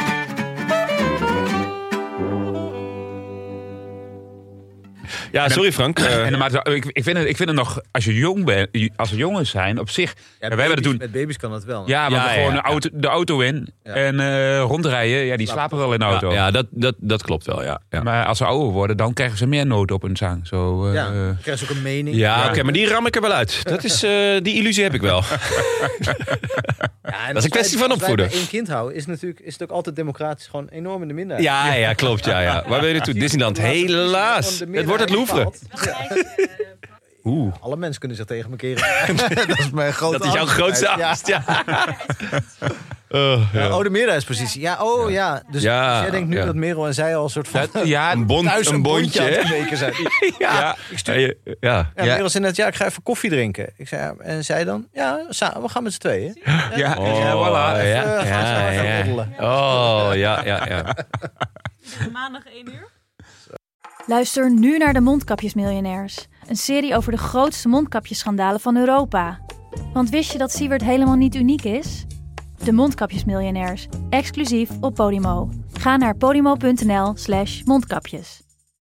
Ja, sorry Frank. Uh, En, maar, ik, ik, vind het, ik vind het nog, als je jong bent, als we jongens zijn, op zich. Ja, wij hebben het toen. Met baby's kan dat wel. Ja, maar Ja, we gewoon ja, de, auto, de auto in Ja. en uh, rondrijden. Ja, die slapen wel in de auto. ja, ja dat, dat, dat klopt wel, ja. Ja, Maar als ze ouder worden, dan krijgen ze meer nood op hun zang. Zo, uh, Ja, dan krijg je ook een mening. ja, Ja. oké, okay, maar die ram ik er wel uit. Dat is, uh, die illusie heb ik wel. Ja, en Dat is een kwestie als van wij- opvoeden. Als wij één kind houden, is, natuurlijk, is het ook altijd democratisch gewoon enorm in de minderheid. Ja, ja, klopt. Ja, ja. Waar wil je naartoe? Disneyland. Helaas. Het wordt het Louvre. Oeh. Alle mensen kunnen zich tegen me keren. Dat is mijn grote Dat is jouw grootste angst. Ja. Uh, Ja. ja. Oh, de meerderheidspositie. Ja, oh ja. Dus, Ja, dus jij denkt nu ja. dat Merel en zij al een soort van dat- ja, Een, bond, thuis een bondje. aan het hè? kweken zijn. Ja. Ik stuur- Ja, ja. Ja, Ja. Merel zei net, ja, ik ga even koffie drinken. Ik zei, ja, en zij dan, ja, sa- we gaan met z'n tweeën. ja, ja, Oh, voilà. even, ja, eh, gaan ze ja, maar gaan ja. roddelen. Oh, ja, ja, ja. Maandag één uur. Luister nu naar de Mondkapjesmiljonairs. Een serie over de grootste mondkapjesschandalen van Europa. Want wist je dat Siewert helemaal niet uniek is? De Mondkapjesmiljonairs, exclusief op Podimo. Ga naar podimo punt n l slash mondkapjes.